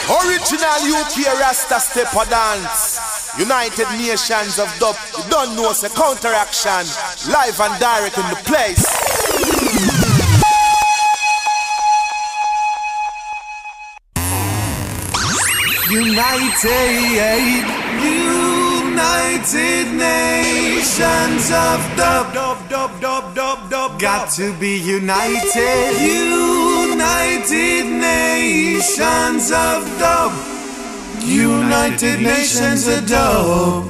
Original UK Rasta step or dance. United Nations of Dub. You don't know it's a counteraction. Live and direct in the place. United Nations of Dub. Got to be united. United Nations of Dub. United Nations of Dub.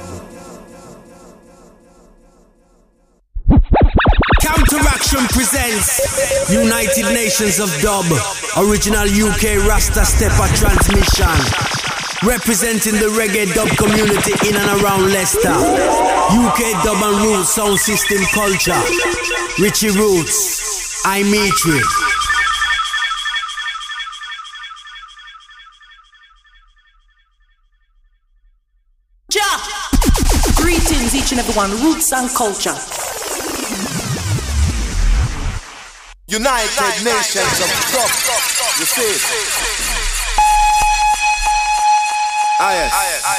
Counteraction presents United Nations of Dub. Original UK Rasta Stepper transmission. Representing the reggae dub community in and around Leicester. UK dub and roots sound system culture. Richie Roots, I'm Mitri. Greetings each and everyone, roots and culture. United Nations of Dub. You see it? Ah, yes.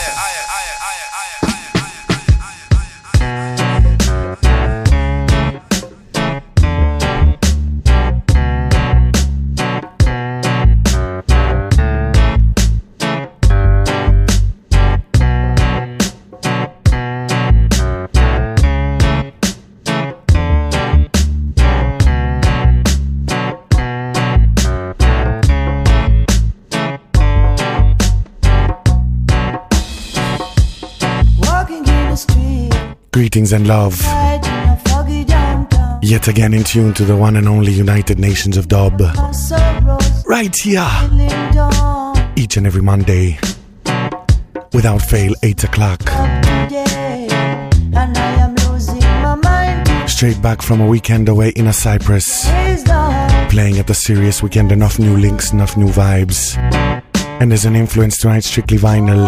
Greetings and love. Yet again in tune to the one and only United Nations of Dub. Right here. Each and every Monday. Without fail, 8 o'clock. Straight back from a weekend away in a Cyprus. Playing at the Serious Weekend. Enough new links, enough new vibes. And there's an influence tonight, strictly vinyl.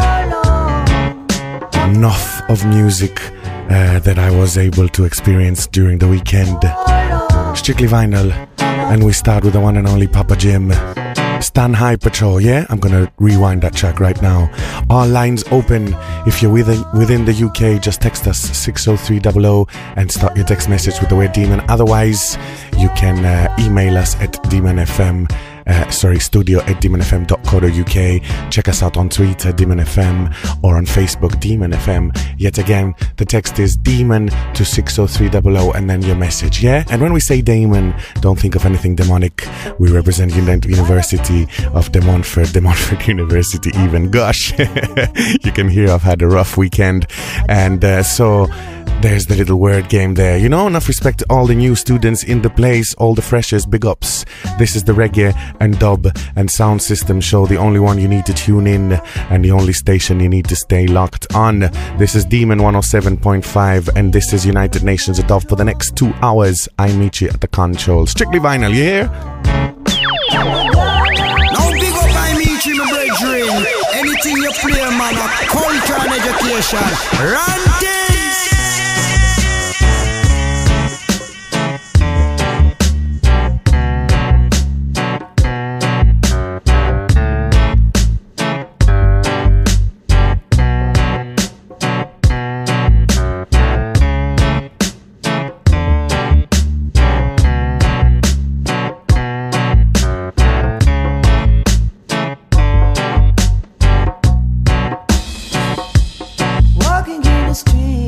Enough of music that I was able to experience during the weekend. Strictly vinyl. And we start with the one and only Papa Jim. Stand High Patrol, yeah? I'm gonna rewind that track right now. All lines open. If you're within the UK, just text us 60300 and start your text message with the word demon. Otherwise, you can email us at demonfm. studio@demonfm.co.uk. Check us out on Twitter, DemonFM, or on Facebook, DemonFM. Yet again, the text is demon to 60300 and then your message, yeah? And when we say demon, don't think of anything demonic. We represent University of De Montfort University even. Gosh, you can hear I've had a rough weekend. And so there's the little word game there. You know, enough respect to all the new students in the place, all the freshers, big ups. This is the reggae and dub and sound system show, the only one you need to tune in and the only station you need to stay locked on. This is Demon 107.5 and this is United Nations of Dub for the next 2 hours. I meet you at the control. Strictly vinyl, yeah? Now big up I meet you, my brethren. Anything you play, man, culture and education. Run this! Walking in the street.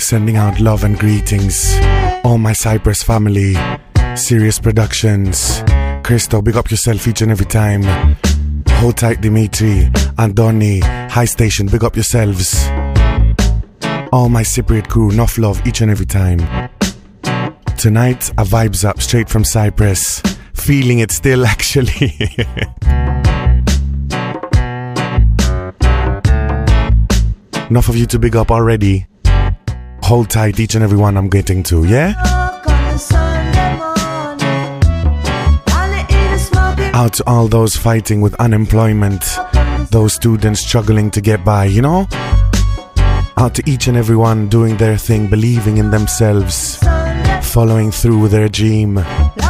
sending out love and greetings. All my Cyprus family, Sirius Productions, Christo, big up yourself each and every time. Hold tight, Dimitri, Andoni, High Station, big up yourselves. All my Cypriot crew, enough love each and every time. Tonight, a vibes up straight from Cyprus. Feeling it still, actually. Enough of you to big up already. Hold tight, each and every one I'm getting to, yeah? Out to all those fighting with unemployment, those students struggling to get by, you know? Out to each and every one doing their thing, believing in themselves, following through with their dream.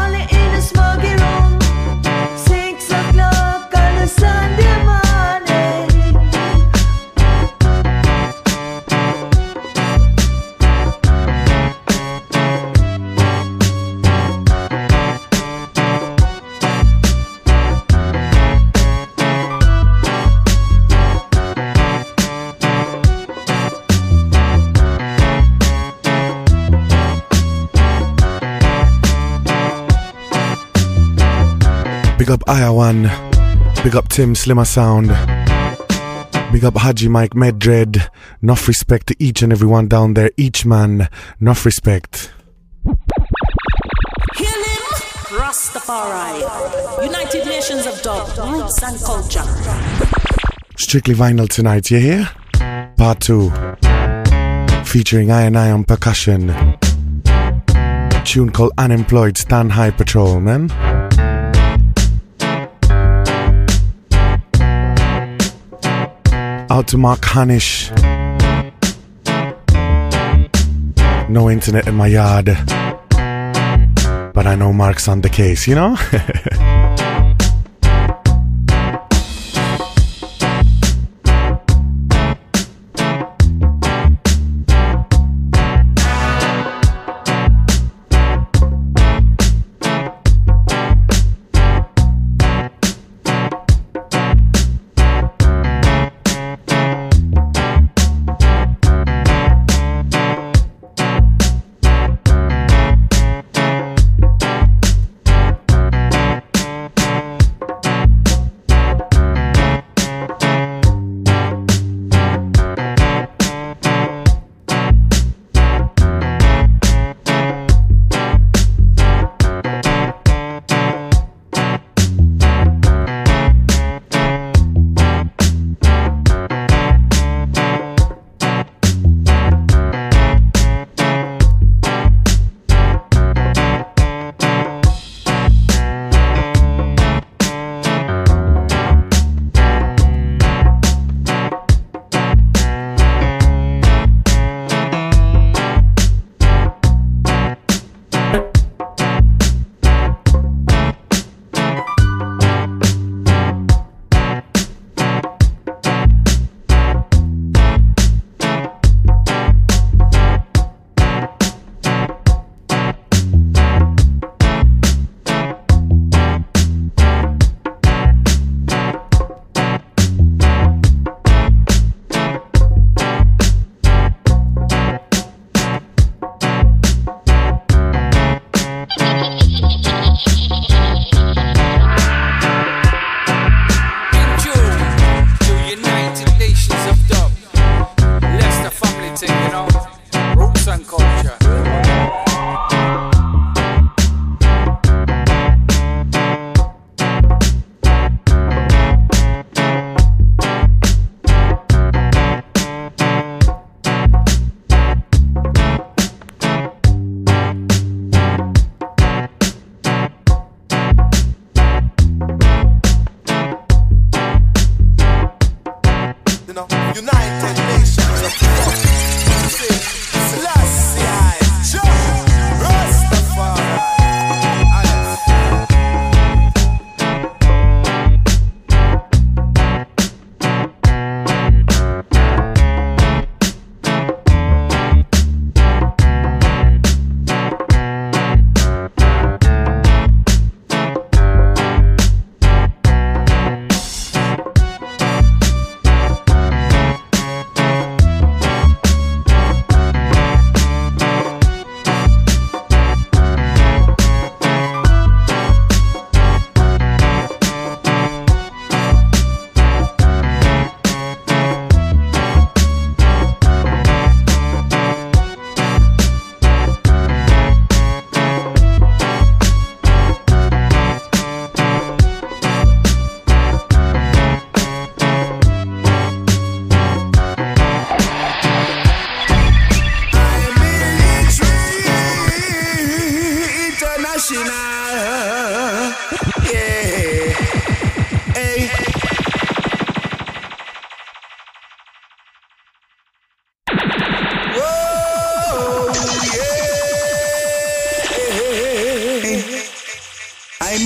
Big up Ayawan, big up Tim Slimmer Sound, big up Haji Mike Medred. Enough respect to each and everyone down there, each man, enough respect. Hail him, Rastafari, United Nations of Dub, Roots and Culture. Strictly vinyl tonight, you hear? Part 2, featuring I and I on percussion. Tune called Unemployed, Stand High Patrol, man. Out to Mark Hanish. No internet in my yard, but I know Mark's on the case, you know?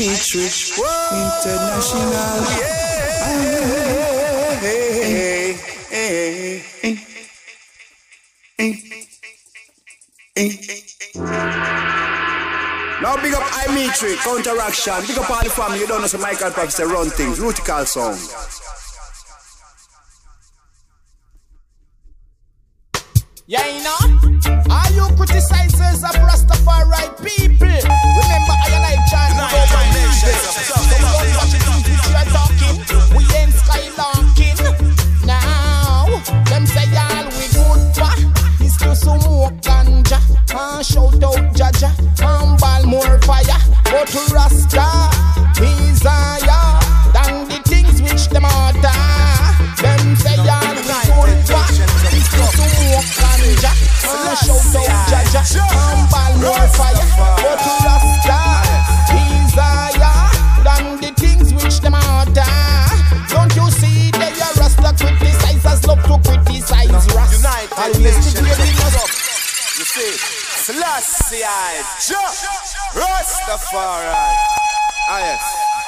Matrix International. Now big up iMetric, Counteraction. Big up all the family. You don't know, so Michael Professor run things. Rutical song. Yeah, you know, are you criticizers of Rastafari people? Remember, I and I chant over nations. So we don't watch it which you are talking. We ain't skylarking. Now, them say all we good for is to smoke ganja. Shout out Jaja, ball more fire. Go to Rasta, he's higher than the things which them order. Them say all we good for is to smoke ganja. Shout out Jaja, ball more fire. Go to Rasta, he's higher than the things which them order. Don't you see they are Rasta criticizers love to criticize Rasta. Always to do it. You see, Selassie, Rastafari. Ah, yes.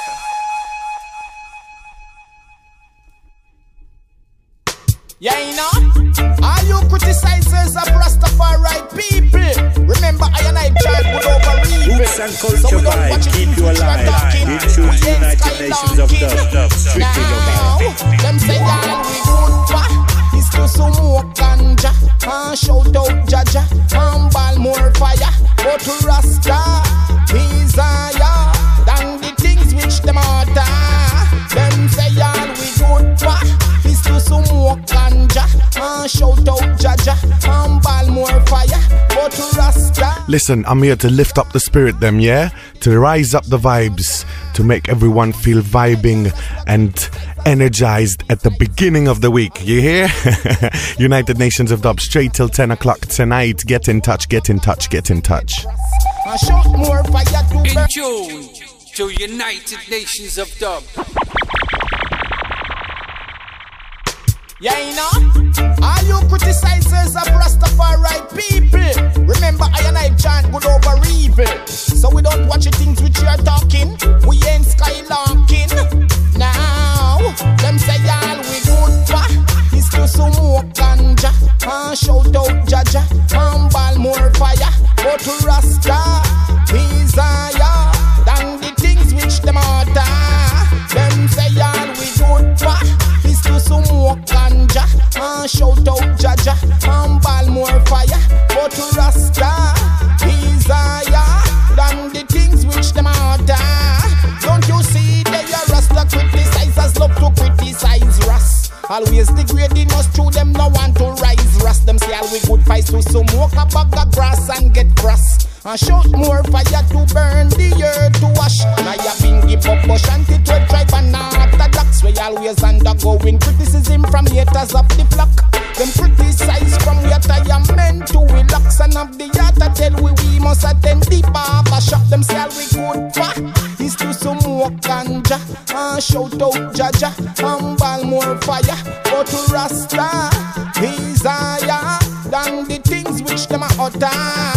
Yeah, you know, are you criticizers of Rastafari people? Remember, I and I chant good over evil. Roots and culture vibe, keep you alive. We choose United Nations of Dub. Strictly now, them say all we good for is to smoke ganja. Shout out Jaja, ball more fire. Go to Rasta, he's higher than the things which them order. Them say all we good for is to smoke ganja. Shout out Jaja, ball more fire. Go to Rasta. Listen, I'm here to lift up the spirit them, yeah? To rise up the vibes, to make everyone feel vibing and energized at the beginning of the week. You hear? United Nations of Dub, straight till 10 o'clock tonight. Get in touch, get in touch, get in touch. In tune to United Nations of Dub. Yeah, you know, are you criticizers of Rastafari people? Remember, I and I chant good over evil. So we don't watch the things which you are talking. We ain't skylarking. Now, them say all we good for is to smoke ganja. Shout out Jaja, ball more fire. Go to Rasta, he's higher than the things which them order. Them say all we good for is to smoke ganja. Shout out Jaja, ball more fire. Go to Rasta, he's higher than the things which them order. Don't you see they are Rasta criticizers love to criticize Ras. Always degrading us through them no want to rise Ras. Them say all we good fights to smoke a bag of grass and get grass. Shout more fire to burn the earth to wash. Now you been give up bush and it will tribe and not orthodox. We always undergoing criticism from haters of the flock. Them criticize from what I am meant to relax and have the heart to tell we must attend the barber shop. Them say all we good for is to smoke ganja. Shout out Jaja, ball more fire. Go to Rasta, he's higher than the things which them are utter.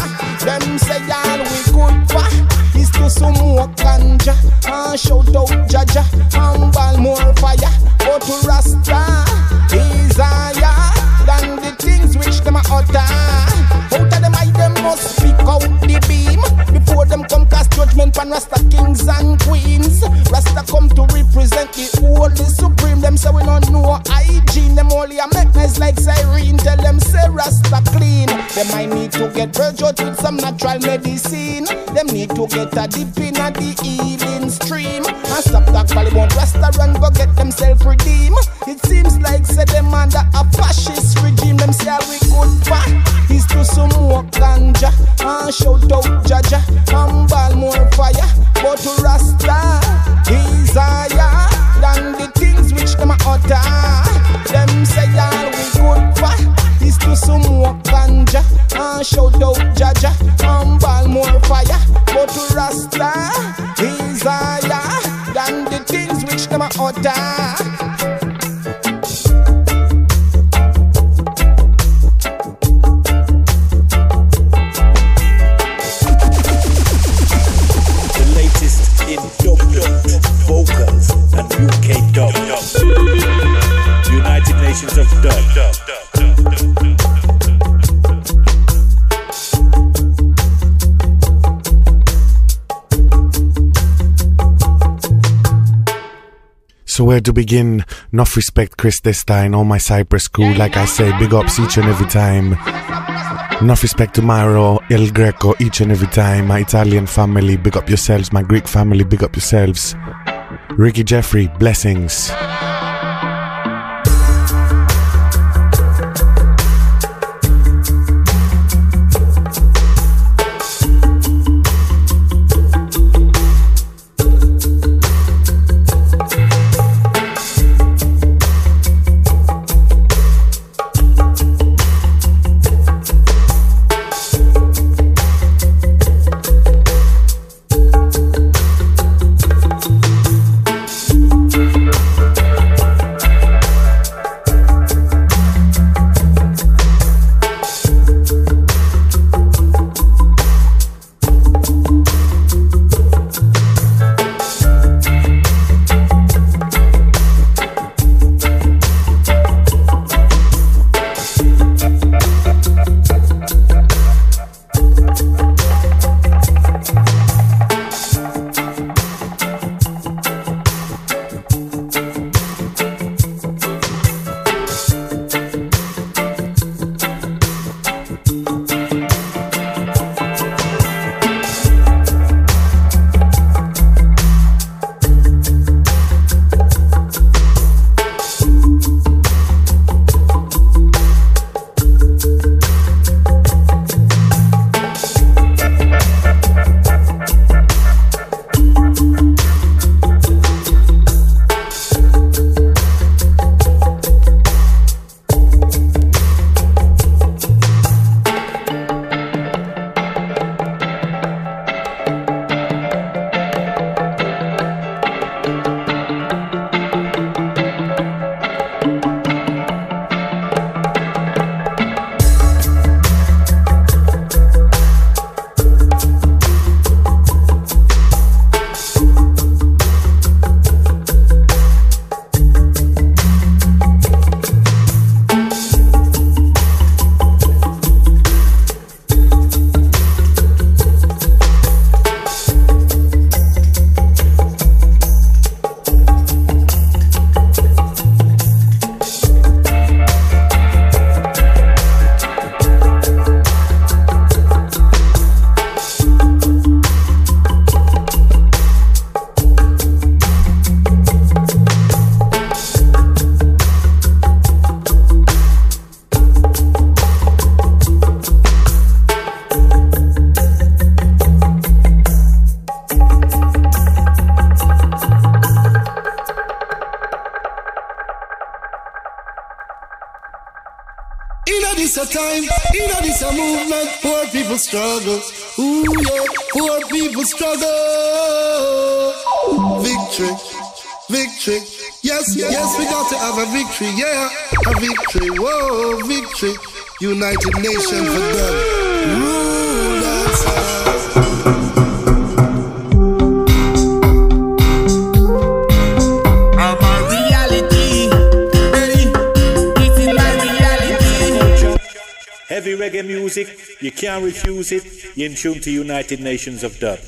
Them say all we good for is to smoke ganja. Shout out Jaja, ball more fire. Go to Rasta, he's higher than the things which them are utter. Out of them eye them must speak out the beam before them come cast judgment on Rasta kings and queens. Rasta come to represent the Holy Supreme. Them say we don't know hygiene. Them only a make nice like Cyrene. Tell them say Rasta clean. Them might need to get purged out with some natural medicine. Them need to get a dip in at the healing stream. And stop that Ballybound Rasta run go get themselves redeem. It seems like say them under a fascist regime. Them say all we good for is to smoke ganja. Shout out Jaja, ball more fire. Go to Rasta, he's higher than the things which them are utter. Them say all we good for is to smoke ganja. Shout out Jaja, ball more fire. Go to Rasta, he's higher than the things which them are utter. in dub So where to begin? Enough respect, Chris Destein, all my Cyprus crew. Like I say, big ups each and every time. Enough respect to Mauro, El Greco, each and every time. My Italian family, big up yourselves. My Greek family, big up yourselves. Ricky Jeffrey, blessings. Time, this a movement, poor people struggle. Ooh yeah, poor people struggle. Victory, victory. Yes, we got to have a victory, yeah, a victory. Whoa, victory. United Nations for them. Rule us. Heavy reggae music, you can't refuse it. You're in tune to United Nations of Dub.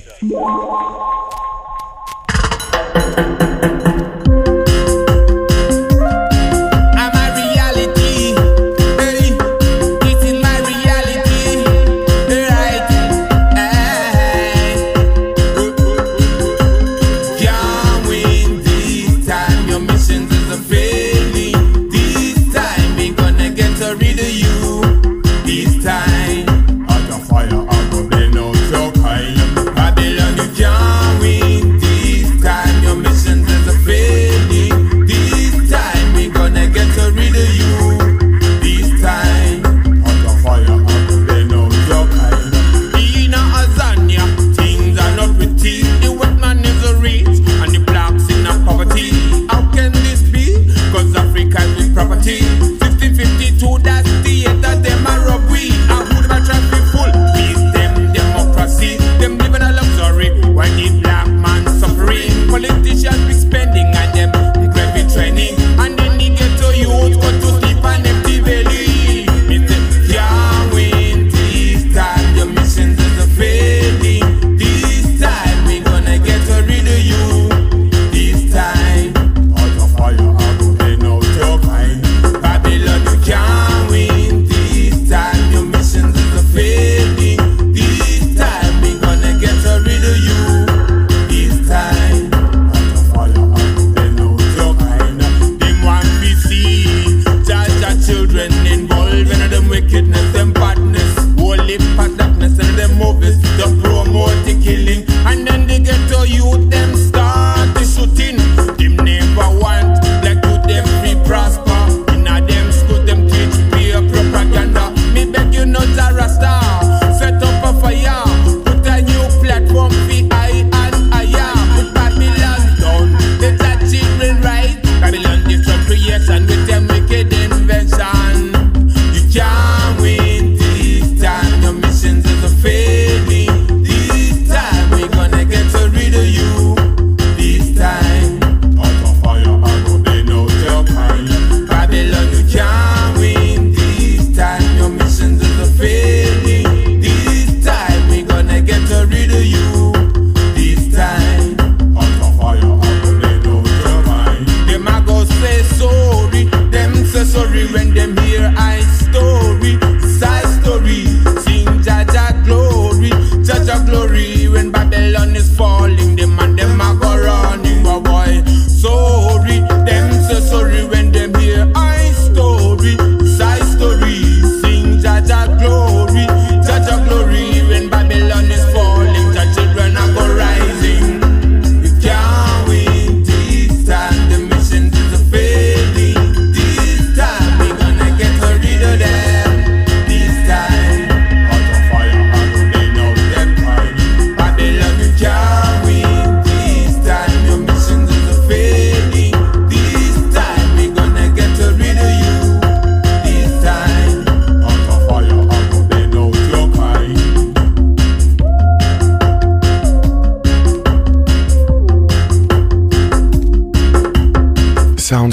Babylon, you can't win this time. Your mission's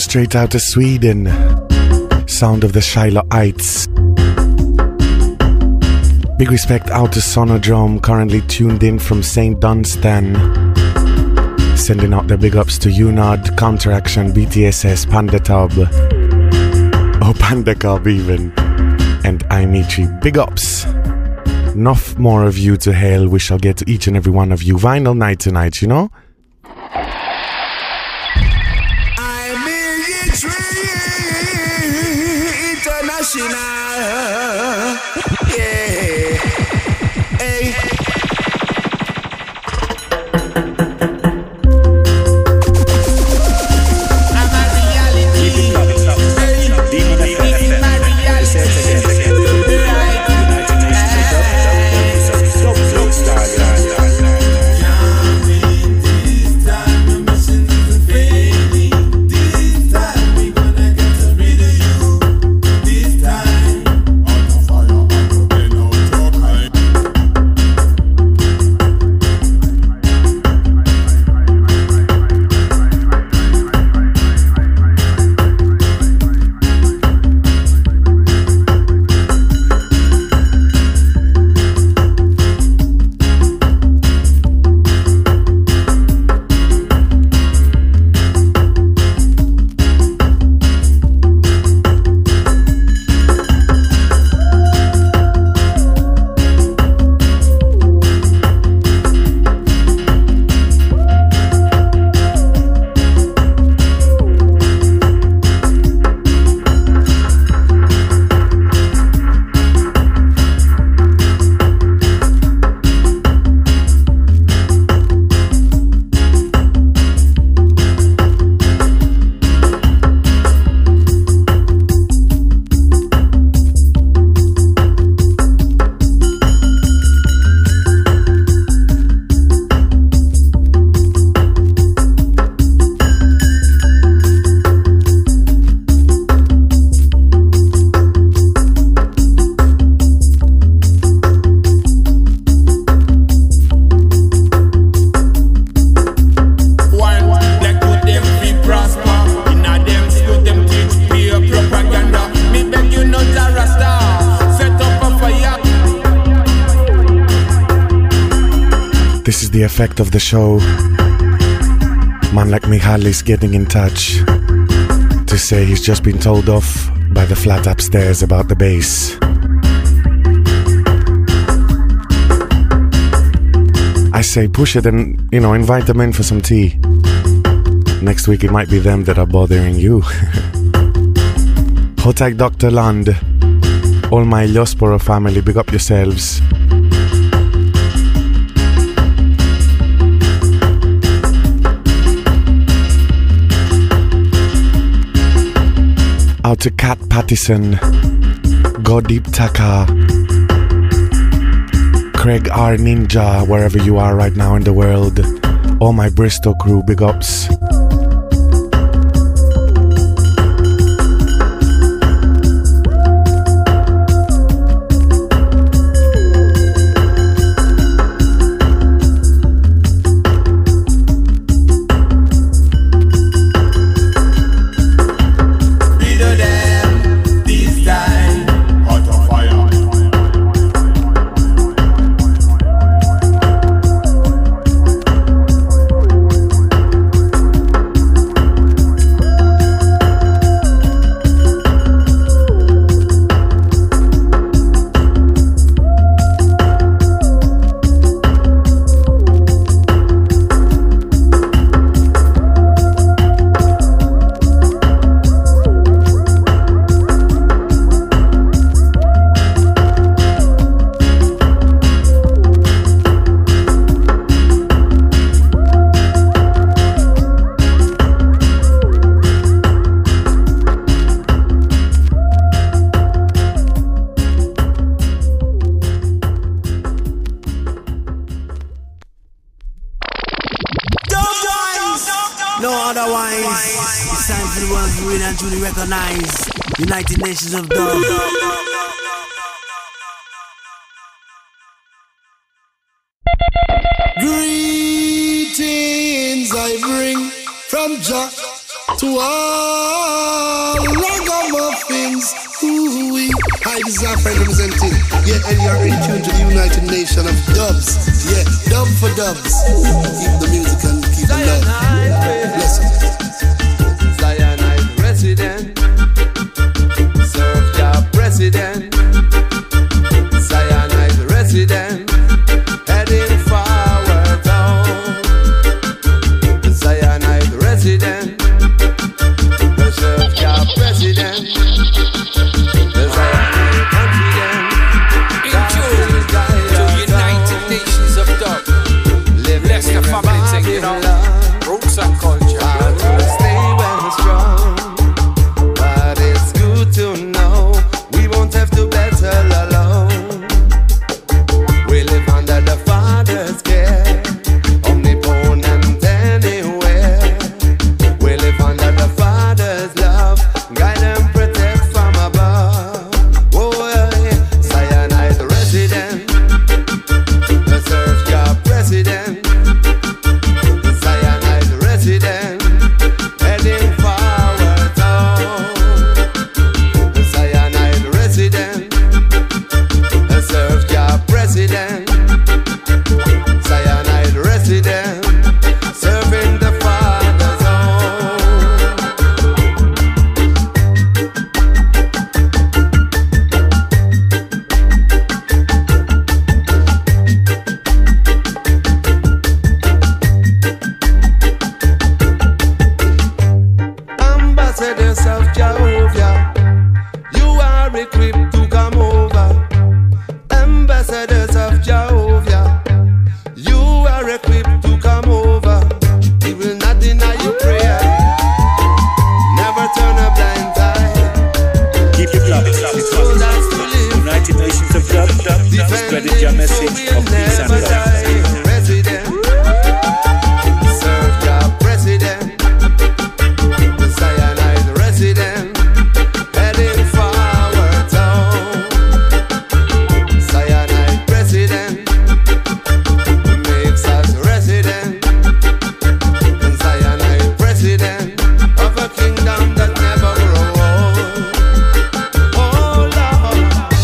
straight out of Sweden. Sound of the Shilohites. Big respect out to Sonodrome, currently tuned in from St. Dunstan. Sending out the big ups to Unod, Counteraction, BTSS, Panda Tub. Oh, Panda Cub even. And Imitri. Big ups. Enough more of you to hail. We shall get to each and every one of you. Vinyl night tonight, you know? International. Yeah. Hey. The effect of the show. Man like Mihalis getting in touch to say he's just been told off by the flat upstairs about the bass. I say push it and, invite them in for some tea. Next week it might be them that are bothering you. Hold tight, Dr. Land. All my Losporo family, big up yourselves. Out to Kat Pattison, Goddeep Taka, Craig R. Ninja, wherever you are right now in the world. All my Bristol crew, big ups. It's time for the ones you really and truly recognize. United Nations of Dub. Greetings I bring from Jah, To all ragamuffins, ooh-wee. Hi, this is our friend representing. Yeah, and you're in tune to the United Nations of Dubs. Yeah, dub for dubs. Keep the music and keep the love. Bless you. Zionite resident, serve your president. Zionite resident, heading forward town. Zionite resident, serve your president. The Zionite confident, in tune to United Nations of Dub. Bless the family thing, you know. Roots and culture. Stay well strong, but it's good to know we won't have to battle alone. We live under the Father's care, omnipotent anywhere. We live under the Father's love, guide and protect from above. Oh, yeah. Zionite resident, the serve your president. Zionite resident, heading forward town. Zionite resident, serve your president. Zionite resident, serving the Father's home. Ambassadors of Jehovah, you are equipped to come over. Ambassadors of Jehovah, you are equipped to come over. We will not deny your prayer, never turn a blind eye. Keep it locked. Soldiers to live, United Nations of Dub, spreading your message of peace and love. President, serve your president. The Zionite resident, heading forward town. Zionite president, makes us resident. And Zionite president of a kingdom that never grows old. Oh Lord.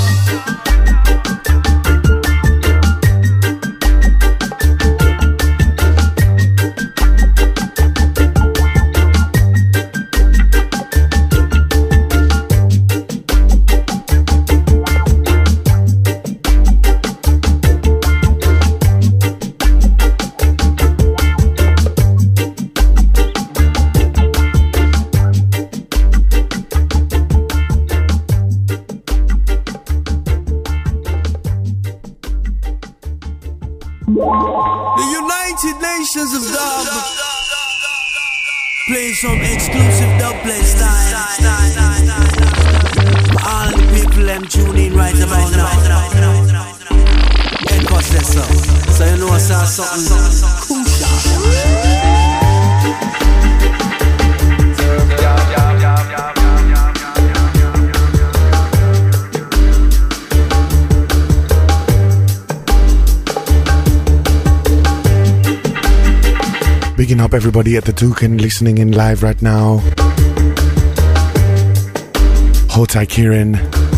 The United Nations of Dub. Play some exclusive dub play style. All the people them tune in right about now. Head cost this up. So you know I saw something cool shot. Bigging up everybody at the Toucan listening in live right now. Hotai Kirin.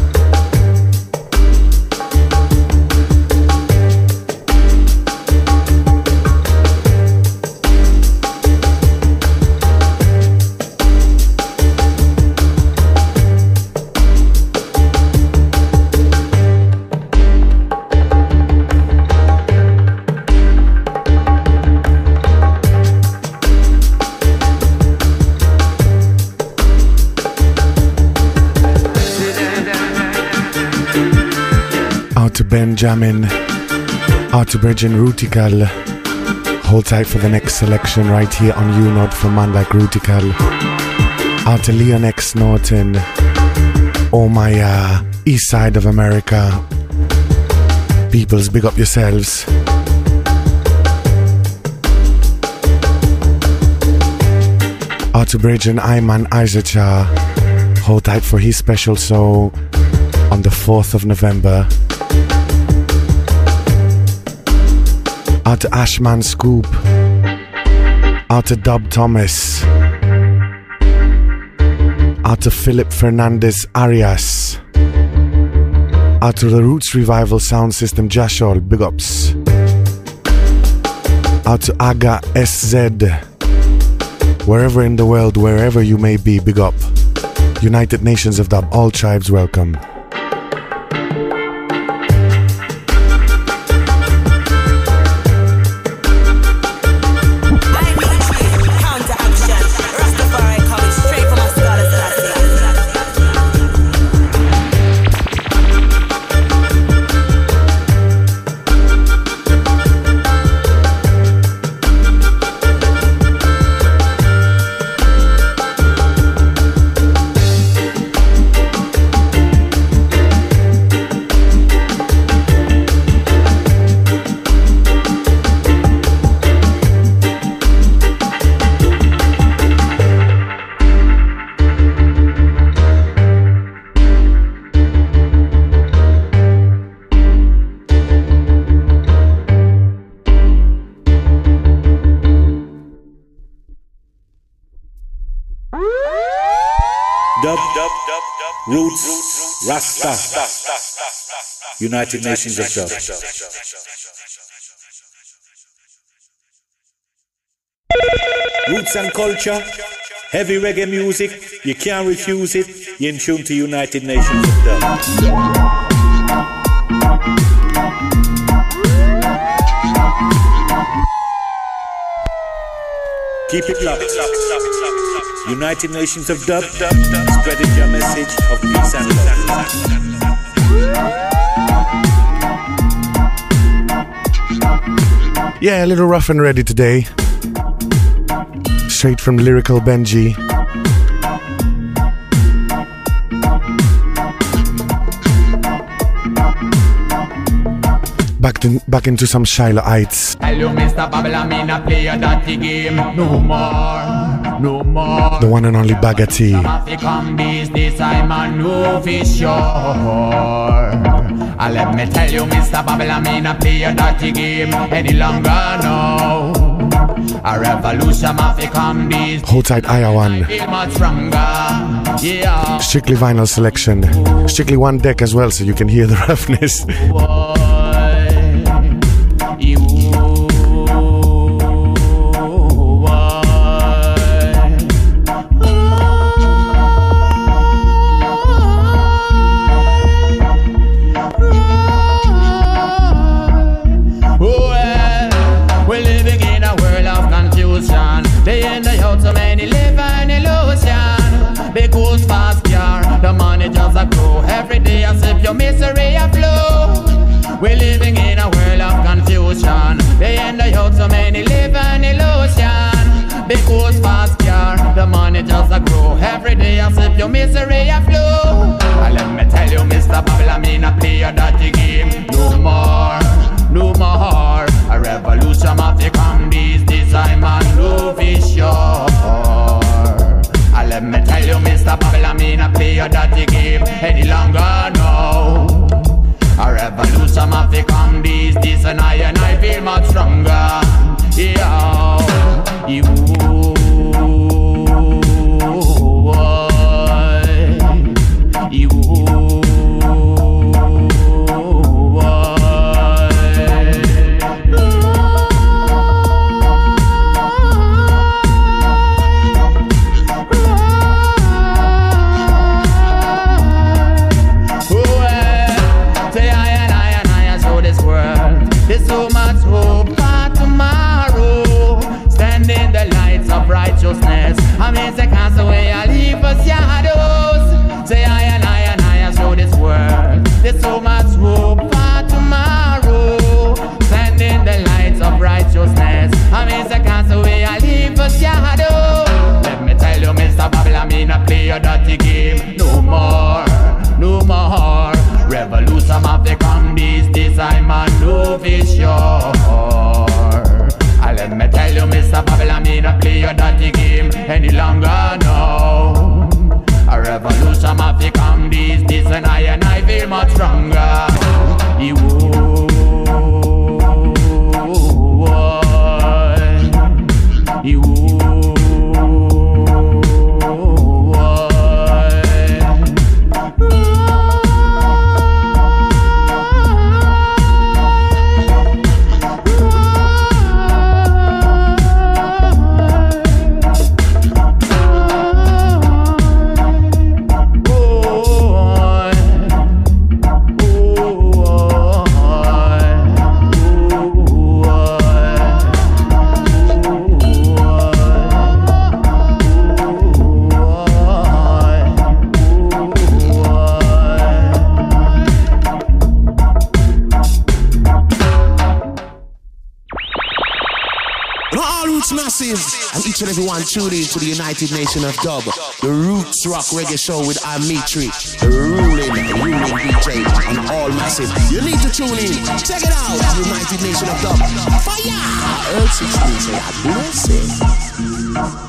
To Benjamin, out to Bridge and Rutical. Hold tight for the next selection right here on UNOD from man like Rutical. Out to Leon X Norton. Oh my east side of America. Peoples, big up yourselves. Out to Bridge and Ayman Isacha. Hold tight for his special show on the 4th of November. Out to Ashman Scoop. Out to Dub Thomas. Out to Philip Fernandez Arias. Out to the Roots Revival Sound System Jashol, big ups. Out to Aga SZ. Wherever in the world, wherever you may be, big up. United Nations of Dub, all tribes welcome. Roots, Rasta, United Nations of Dub. Roots and culture, heavy reggae music, you can't refuse it, you're in tune to United Nations of Dub. Keep it locked. United Nations of Dub, spreading your message of peace and love. Yeah, a little rough and ready today. Straight from Lyrical Benji. Back into some Shilohites. Hello, Mr. Babylon, me not play a dirty game no more, no more. The one and only Bagati. Come this I'm a new fish sure. Let me tell you, Mr. Babylon, me not play a dirty game any longer now. A revolution mafia come this. Hold tight, Ayawan. Feel much stronger, yeah. Strictly vinyl selection. Strictly one deck as well, so you can hear the roughness. Every day as if your misery a flow. We're living in a world of confusion. They end out so many live an illusion. Because fast car, the money just a grow. Every day as if your misery a flow. Let me tell you, Mr. Babylon, me not play a dirty game no more, no more. A revolution must come this time and no fish sure. Let me tell you, Mr. Babylon, me not play a dirty game any longer, no. A revolution must come this and I feel much stronger. Yeah, you. I mean, they cast away, I leave us shadows. Say I show this world. There's so much hope for tomorrow. Sending the lights of righteousness. I mean, they cast away, I leave us shadows. Let me tell you, Mr. Babylon, me not play a dirty game no more, no more. Revolution must come this time and no fish sure. Let me tell you, Mr. Babylon, me not play a dirty game any longer, no. A revolution must come this and I feel much stronger. It's massive. And each and every one tuned in to the United Nation of Dub, the Roots Rock Reggae Show with Amitri, the ruling DJ, and all massive. You need to tune in. Check it out. United Nation of Dub. Fire! Earl 16 say, I bless it.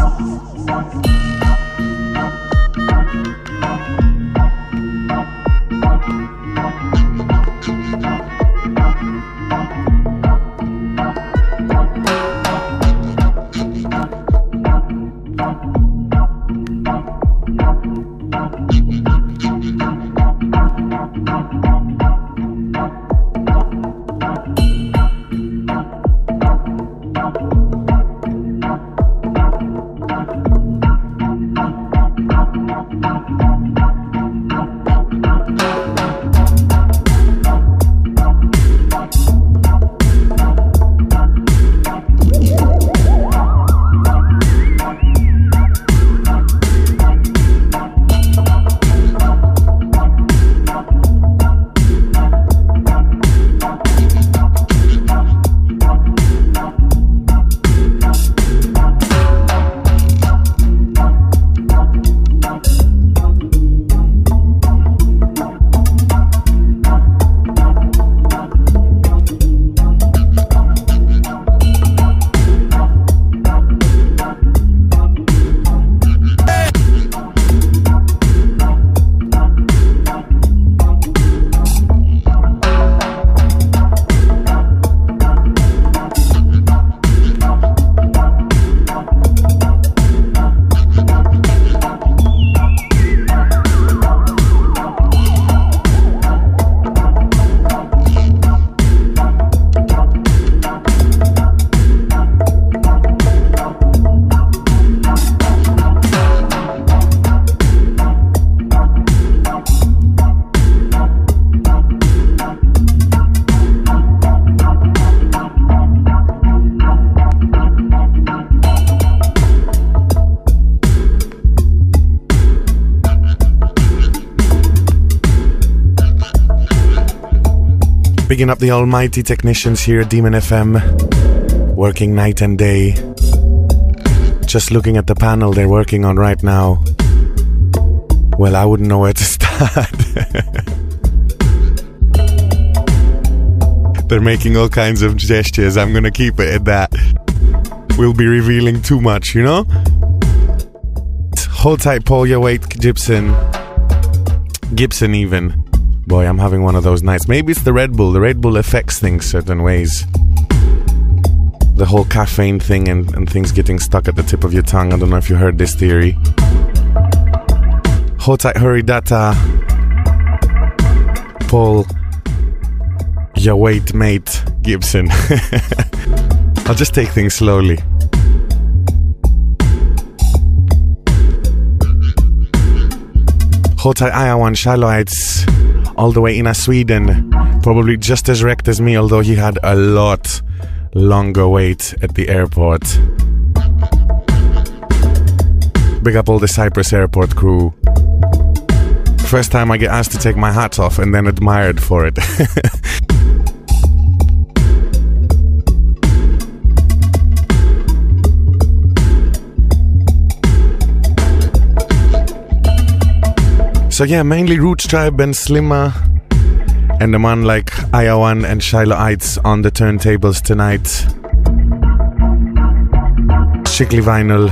Bigging up the almighty technicians here at Demon FM, working night and day. Just looking at the panel they're working on right now. Well, I wouldn't know where to start. They're making all kinds of gestures. I'm gonna keep it at that. We'll be revealing too much, you know? Hold tight, Paul, your weight, Gibson even. Boy, I'm having one of those nights. Maybe it's the Red Bull. The Red Bull affects things certain ways. The whole caffeine thing and things getting stuck at the tip of your tongue. I don't know if you heard this theory. Hold tight, hurry, data. Paul, your weight, mate, Gibson. I'll just take things slowly. Hold tight, Iowan, Shallowites, all the way in Sweden. Probably just as wrecked as me, although he had a lot longer wait at the airport. Big up all the Cyprus airport crew. First time I get asked to take my hat off and then admired for it. So yeah, mainly Roots Tribe and Slimmer and a man like Iowan and Shilohites on the turntables tonight. Strictly vinyl.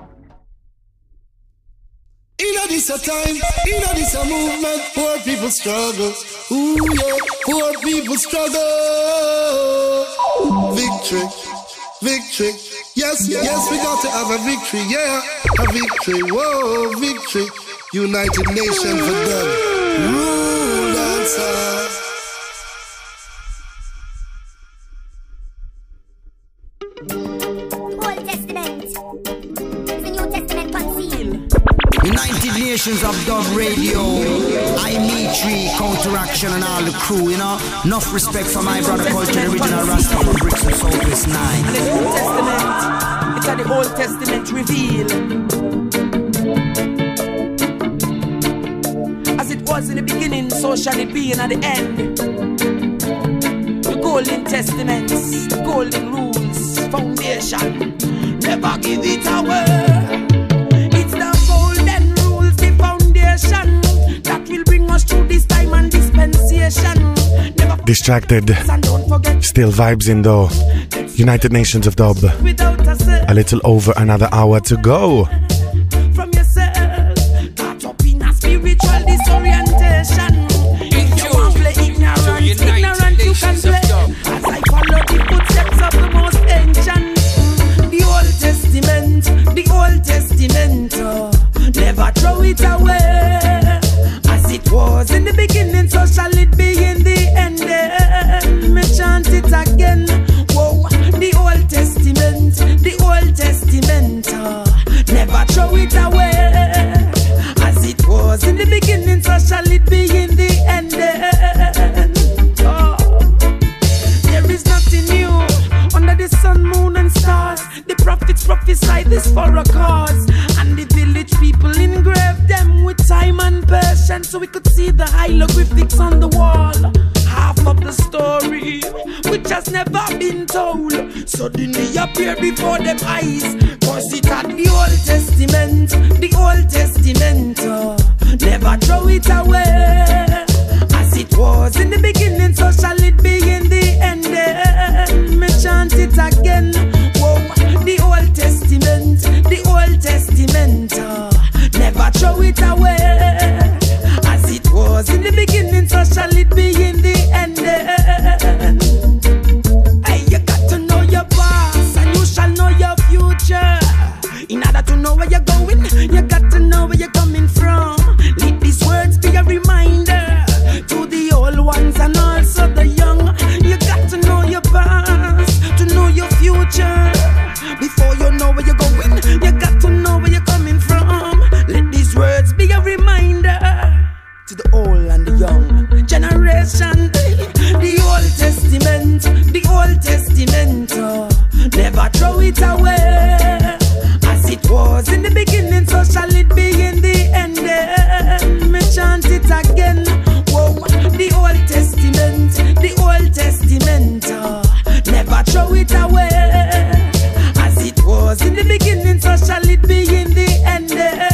This a time, this a movement, poor people struggle. Ooh yeah, poor people struggle. Victory, victory. Yes, yes, we got to have a victory, yeah. A victory, whoa, victory. United Nations for them. Rule and serve. Old Testament. The New Testament concealed. United Nations of Dub Radio, Imitri, Counteraction and all the crew, you know. Enough respect for my brother culture, the original Rasta from Brixton Southwest 9. And the New Testament, it's at the Old Testament reveal. As it was in the beginning, so shall it be, and at the end. The golden testaments, the golden rules, foundation. Never give it away. It's the golden rules, the foundation that will bring us through this time and dispensation. Never Distracted, still vibes in though. United Nations of Dub. A little over another hour to go. From yourself, caught up in a spiritual disorientation. If you want to play ignorant, you can play. As I follow the footsteps of the most ancient. The Old Testament, never throw it away. As it was in the beginning, so shall it be in the end. Me chant it again. Whoa, the Old Testament, never throw it away. As it was in the beginning, so shall it be in the end. Oh, there is nothing new under the sun, moon, and stars. The prophets prophesy this for a cause, and the village people engraved them with time and patience, so we could see the hieroglyphics on the wall. Half of the story, which has never been told, suddenly appeared before them eyes. Cause it had the Old Testament, never throw it away. As it was in the beginning, so shall it be in the end. Me chant it again. Whoa, the Old Testament, never throw it away. As it was in the beginning, so shall it be in the end. Hey, you got to know your past, and you shall know your future. In order to know where you're going, you got to know where you're coming from. Let these words be a reminder to the old ones and also the young. You got to know your past, to know your future. Before you know where you're going, you got to know where you're coming from. Let these words be a reminder to the old and the young generation. The Old Testament, never throw it away. As it was in the beginning, so shall it be in the end. Me chant it again. Whoa, the Old Testament, never throw it away. As it was in the beginning, so shall it be in the end.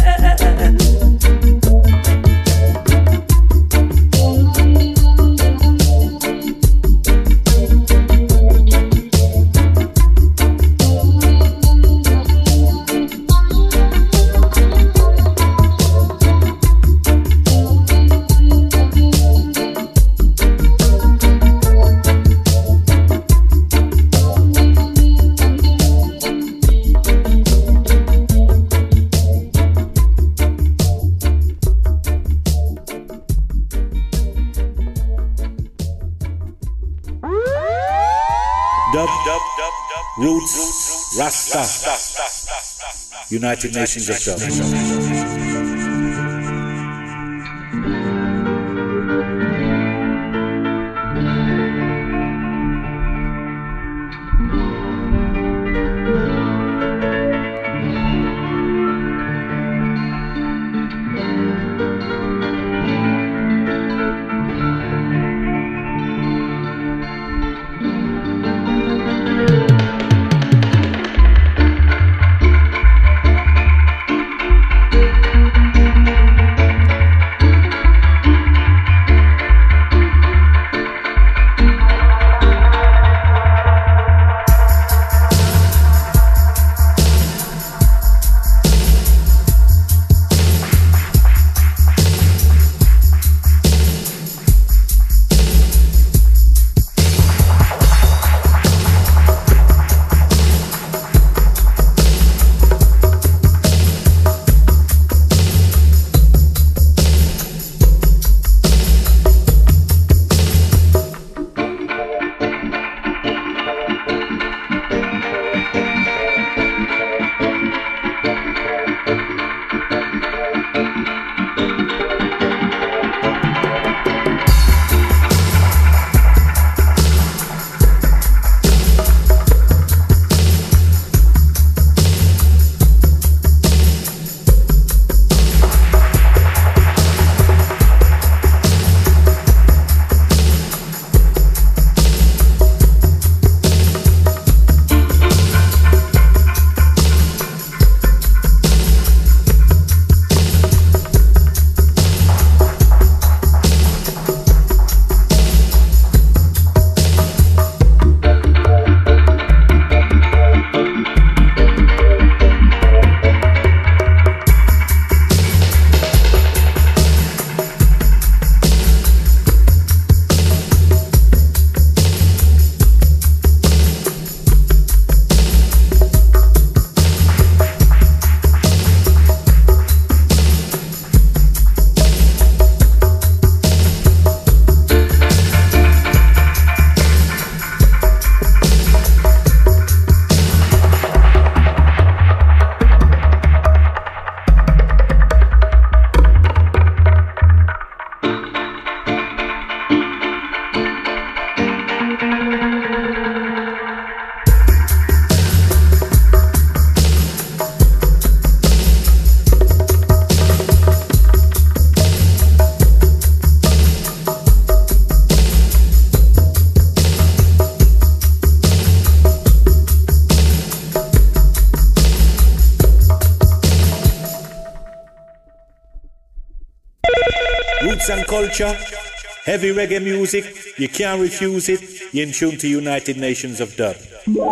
Roots, Rasta, United Nations of Dub. culture, heavy reggae music, you can't refuse it. You're in tune to United Nations of Dub.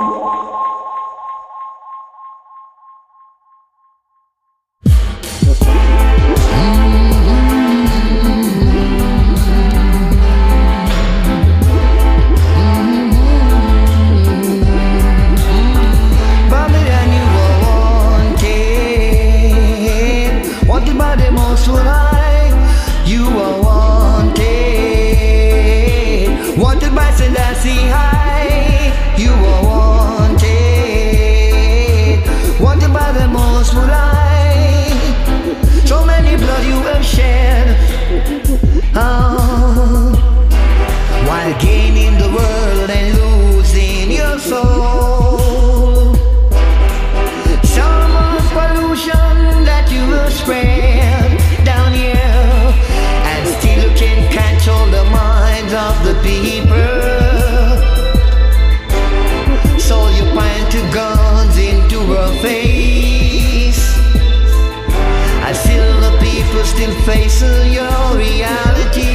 Facing your reality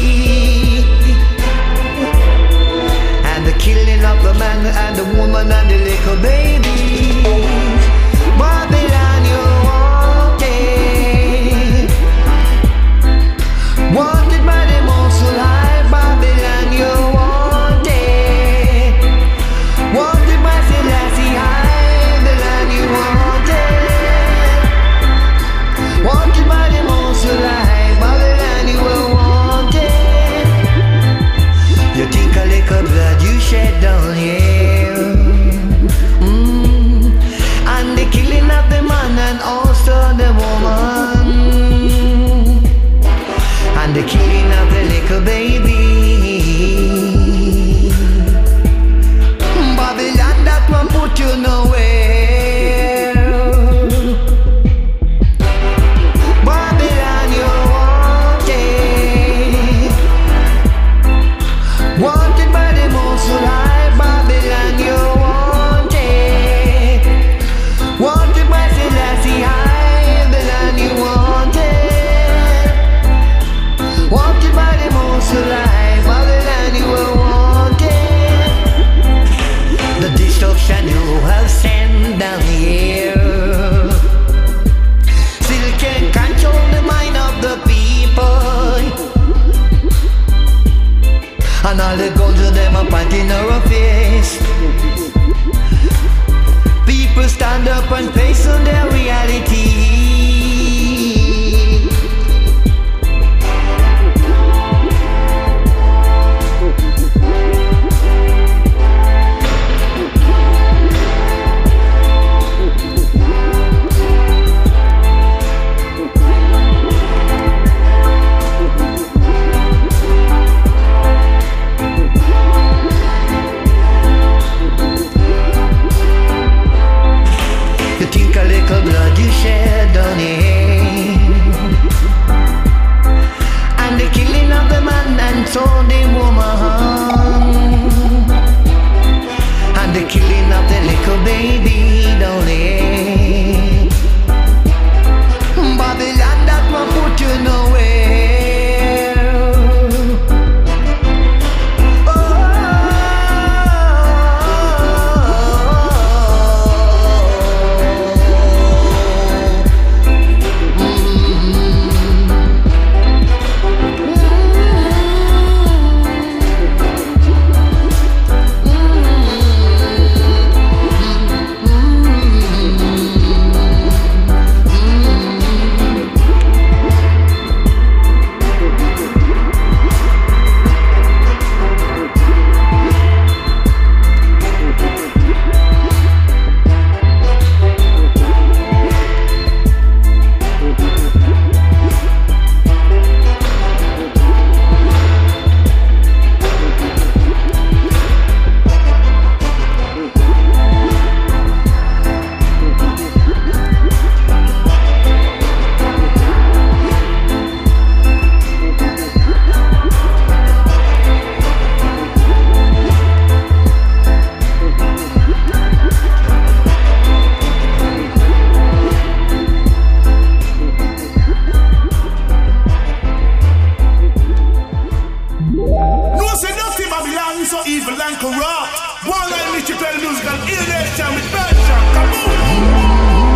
and the killing of the man and the woman and the little baby. Babylon, you're wanted by the most high. Babylon, you're wanted by Selassie High. Babylon, you wanted by the most high. Babylon, you were wanted. You think a little blood you shed down here, and the killing of the man and also the woman, and the killing of the little baby. Babylon, that one put you nowhere. Babylon, you're wanted by the most high. Babylon, you're wanted by Selassie High. Babylon, you wanted by the most high. Babylon, you were wanted. The destruction you have sent down here still can't control the mind of the people, and all the guns of them are pointing our face. People stand up and face on their reality. You think a little blood you shed so evil and corrupt. One like me to play the music and hear nation with passion. Kaboom!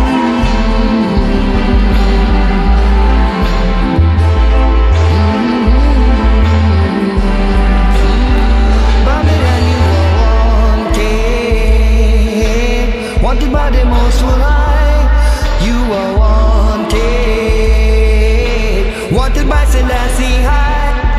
Wanted by the most high, you are wanted. Wanted by Selassie High.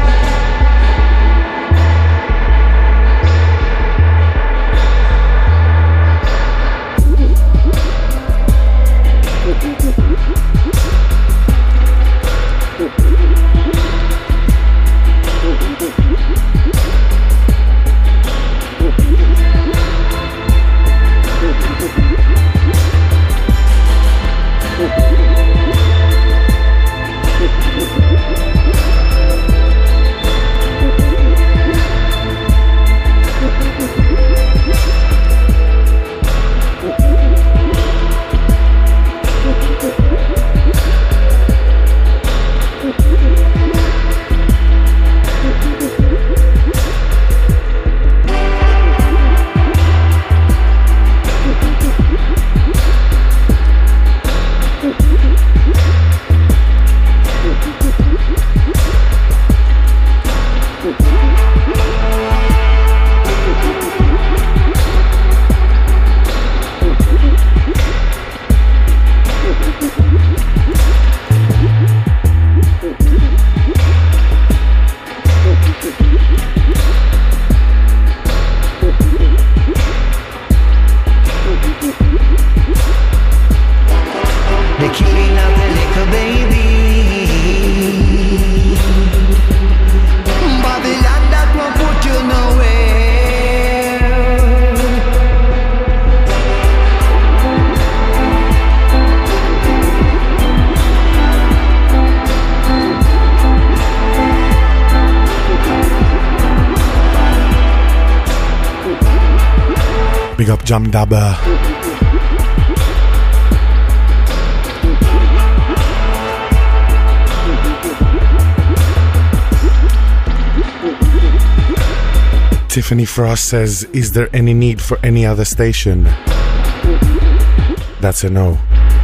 Big up Jam Dabber. Tiffany Frost says, is there any need for any other station? That's a no.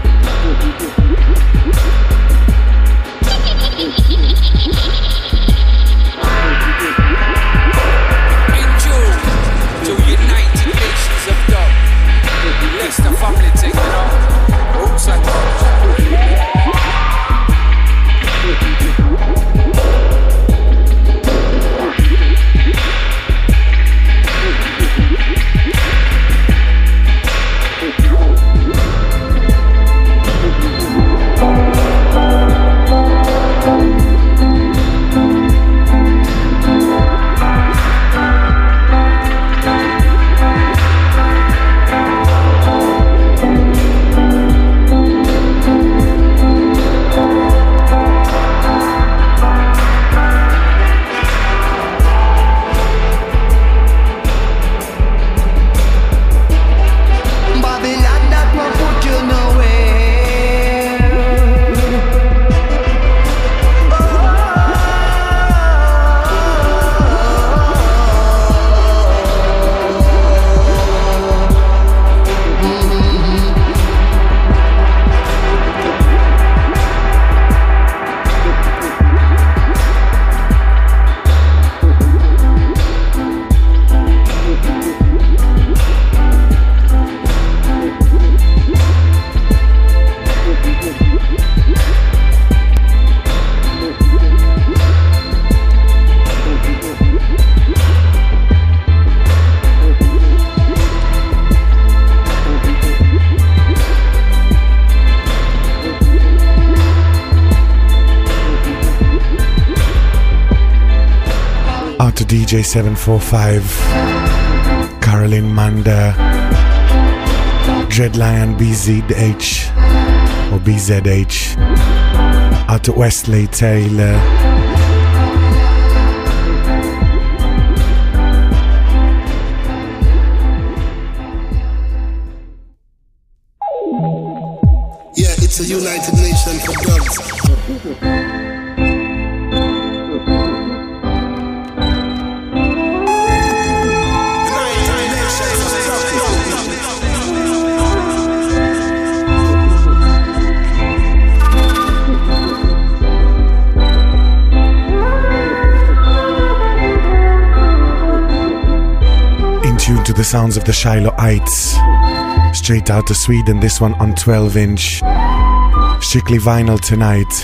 DJ 745, Carolyn Manda, Dreadlion BZH or BZH, out to Wesley Taylor, yeah, it's a United Nations for dogs. the sounds of the Shilohites. Straight out of Sweden, this one on 12-inch. Strictly vinyl tonight.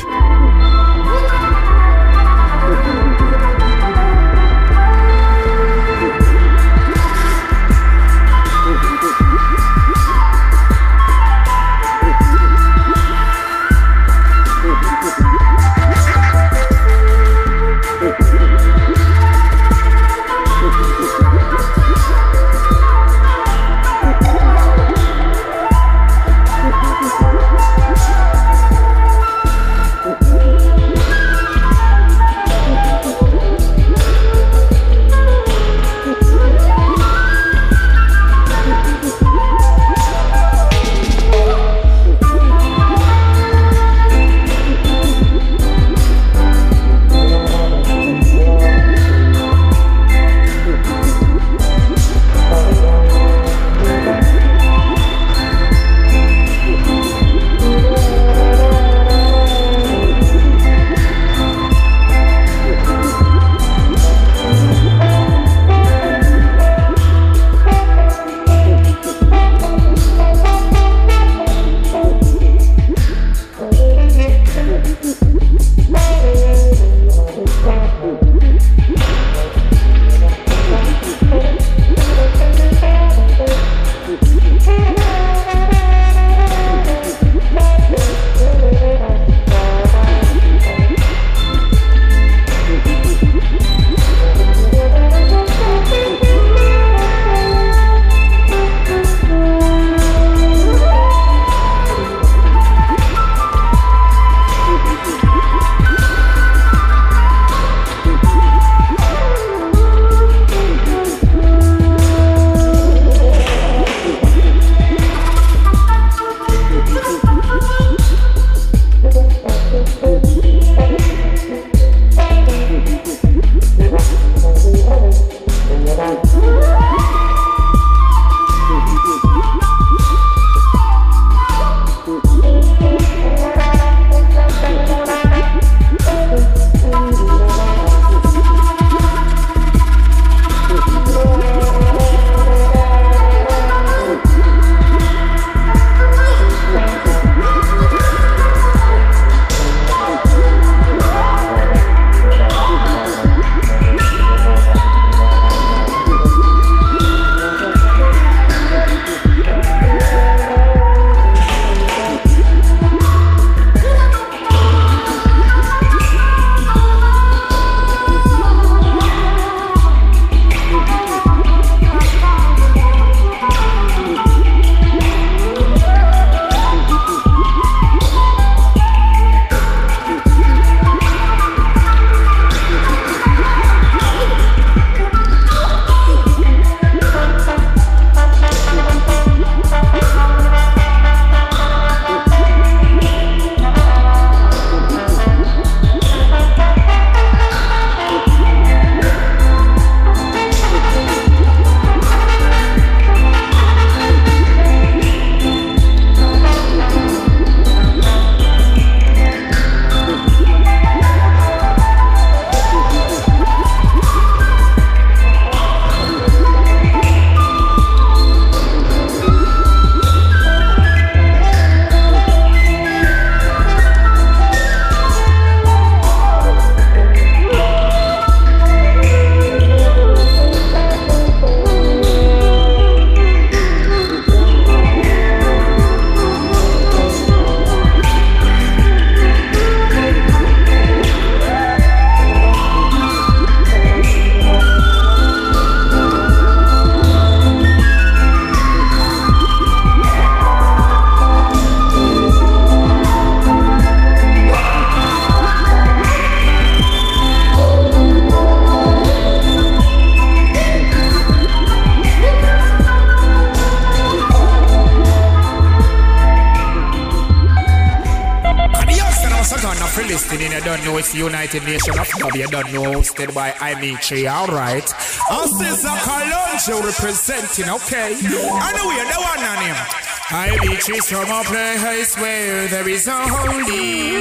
listening, you don't know it's the United Nations of Dub, you don't know, hosted by Imetri, alright. And Sister Kalonjo representing, okay. I know you're the one on him. Imetri's from a place where there is only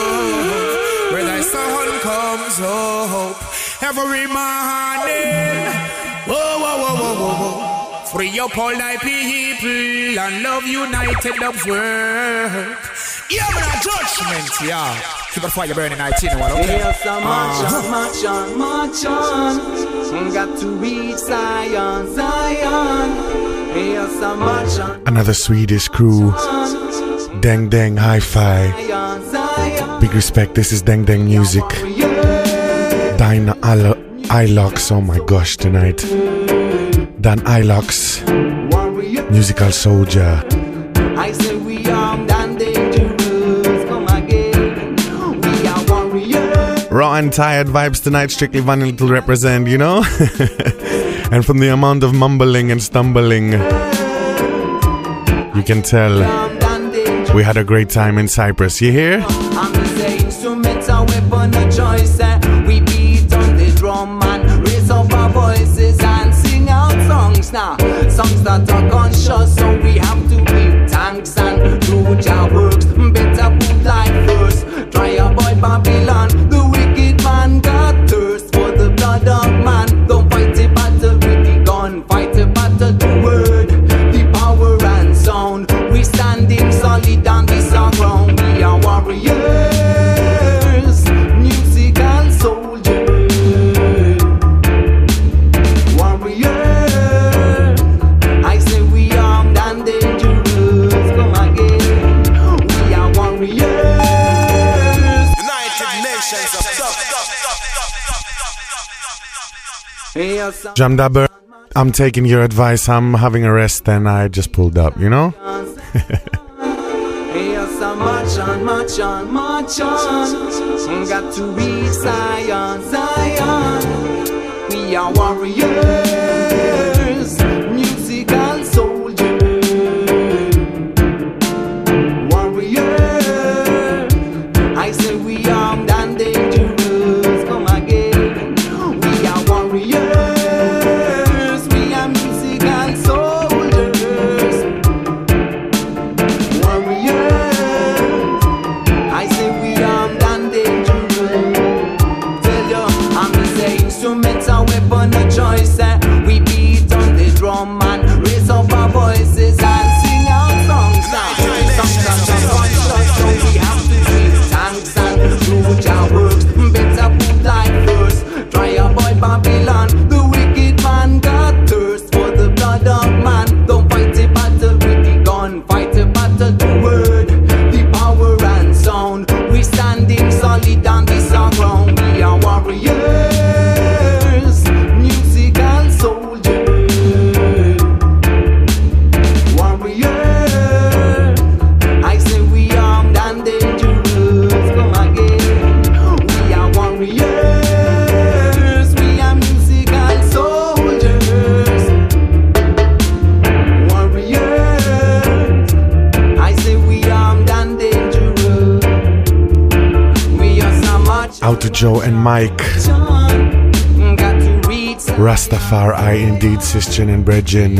love, where the sun comes up every morning. Whoa, whoa, whoa, whoa, whoa, whoa. Free up all thy people and love united of work. Yeah, man, a judgment, yeah. Keep the fire burning, 1901, okay? Yes, march on, march on. Got to reach Zion, Zion. Yes, march on. Another Swedish crew, Deng Deng Hi-Fi. Big respect, this is Deng Deng Music. Dine Ilox, oh my gosh, tonight. Dan Ilox, Musical Soldier. I say we armed and dangerous, come again. We are warriors. Raw and tired vibes tonight, strictly Vinyl to represent, you know? And from the amount of mumbling and stumbling, you can tell we had a great time in Cyprus. You hear? I'm the instrumental weapon of choice. We beat on the drum and raise up our voices and sing out songs now. Songs that are conscious, so we have to give thanks and do our works. Better put life first. Try a boy Babylon. The wicked man got thirst for the blood of man. Don't fight a battle with the gun, fight a battle the word, the power and sound. We standing solid on this ground. We are warriors, musical soldiers. Warriors, I say we armed and dangerous. Come again, we are warriors. United Nations of Jam Dabber, I'm taking your advice. I'm having a rest and I just pulled up, you know? March on, march on, march on. Got to reach Zion, Zion. We are warriors, musical soldiers. Warriors, I say we armed and dangerous. Come again, we are warriors. We are musical soldiers. Warriors. Instrumental weapon of choice. We beat on the drum and raise up our voices and sing out songs now. Songs that are conscious, so we have to give thanks and do our works. Better put life first. Try a boy Babylon. The wicked man got thirst for the blood of man. Don't fight a battle with the gun, fight a battle the word, the power and sound. We standing solid on this ground. We are warriors. Out to Joe and Mike. Rastafari indeed, Sistine and Bridgin.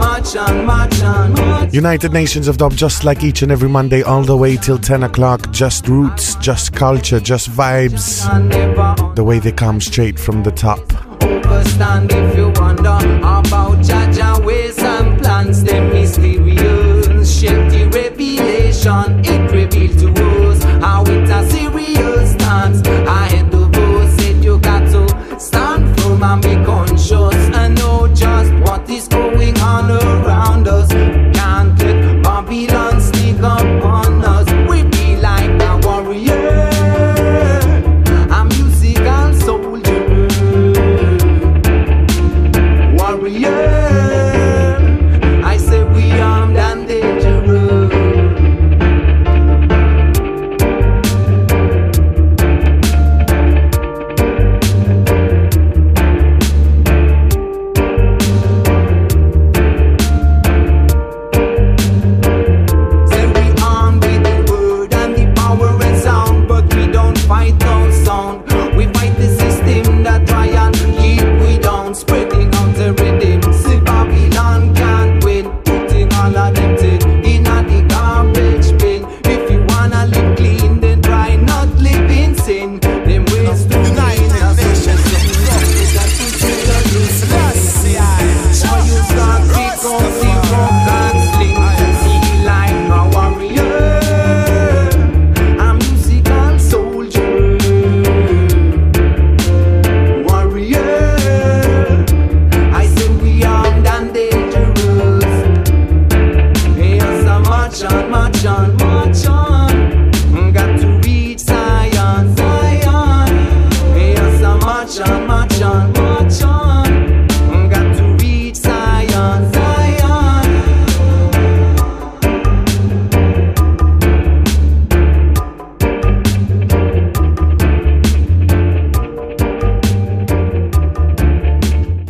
United Nations of Dub, just like each and every Monday, all the way till 10 o'clock. Just roots, just culture, just vibes. The way they come straight from the top. Overstand if you wonder about Jaja ways and plans, them mysterious. Shape the revelation, it revealed to us how it's a serious stance. Ahead of us, said you got to stand firm and be conscious and know just what is going on around us. Can't let Babylon sneak up on us. We be like a warrior, a musical soldier.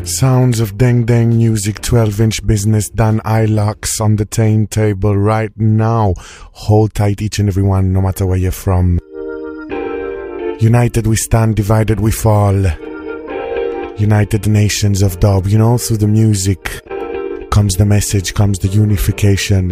Sounds of Deng Deng Music, 12-inch business, Dan Ilocks on the turntable right now. Hold tight, each and every one, no matter where you're from. United we stand, divided we fall. United Nations of Dub, you know, through the music comes the message, comes the unification.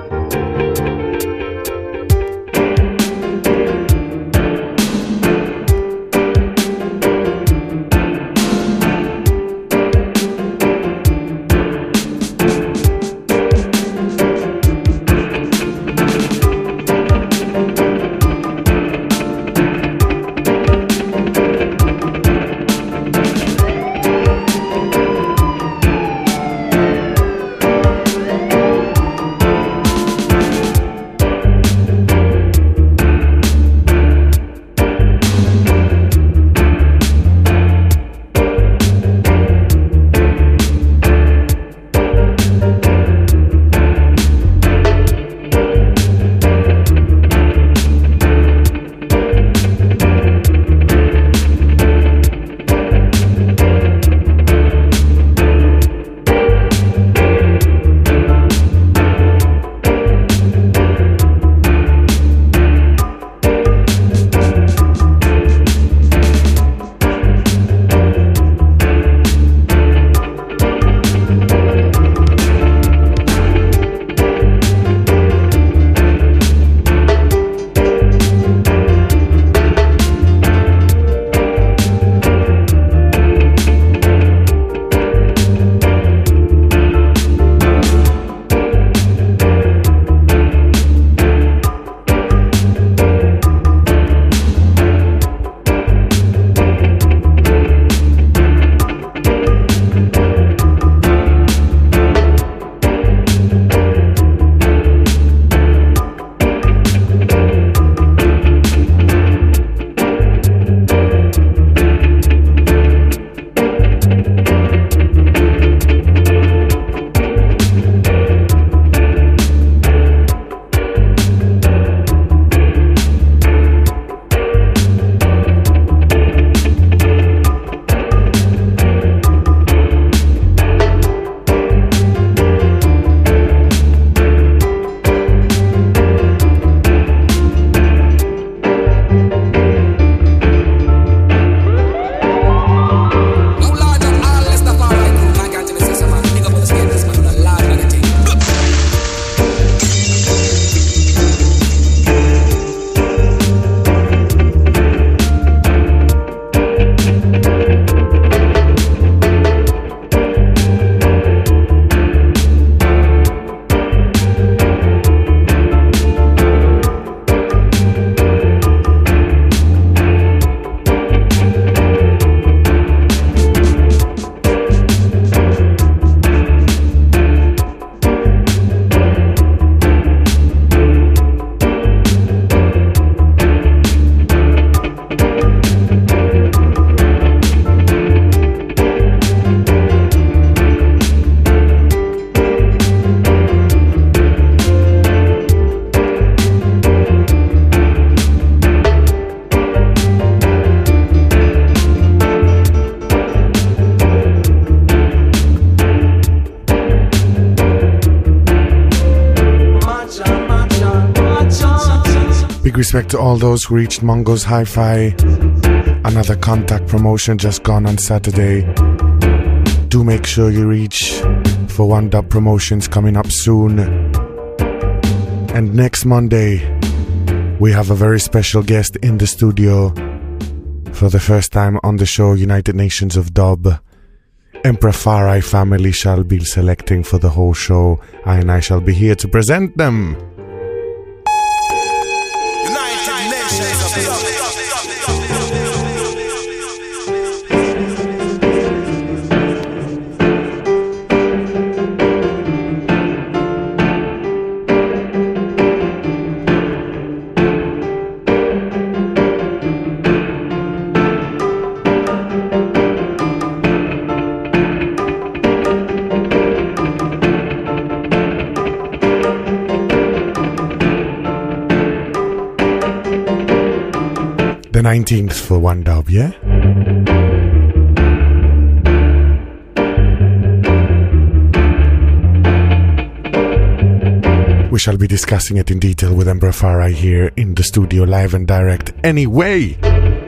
Big respect to all those who reached Mongo's Hi-Fi. Another Contact promotion just gone on Saturday. Do make sure you reach for One Dub promotions coming up soon. And next Monday, we have a very special guest in the studio. For the first time on the show, United Nations of Dub. Emperor Farai family shall be selecting for the whole show, and I shall be here to present them. United Nations of Dub. The 19th for One Dub, yeah? shall be discussing it in detail with Emperor Farai here in the studio, live and direct. Anyway,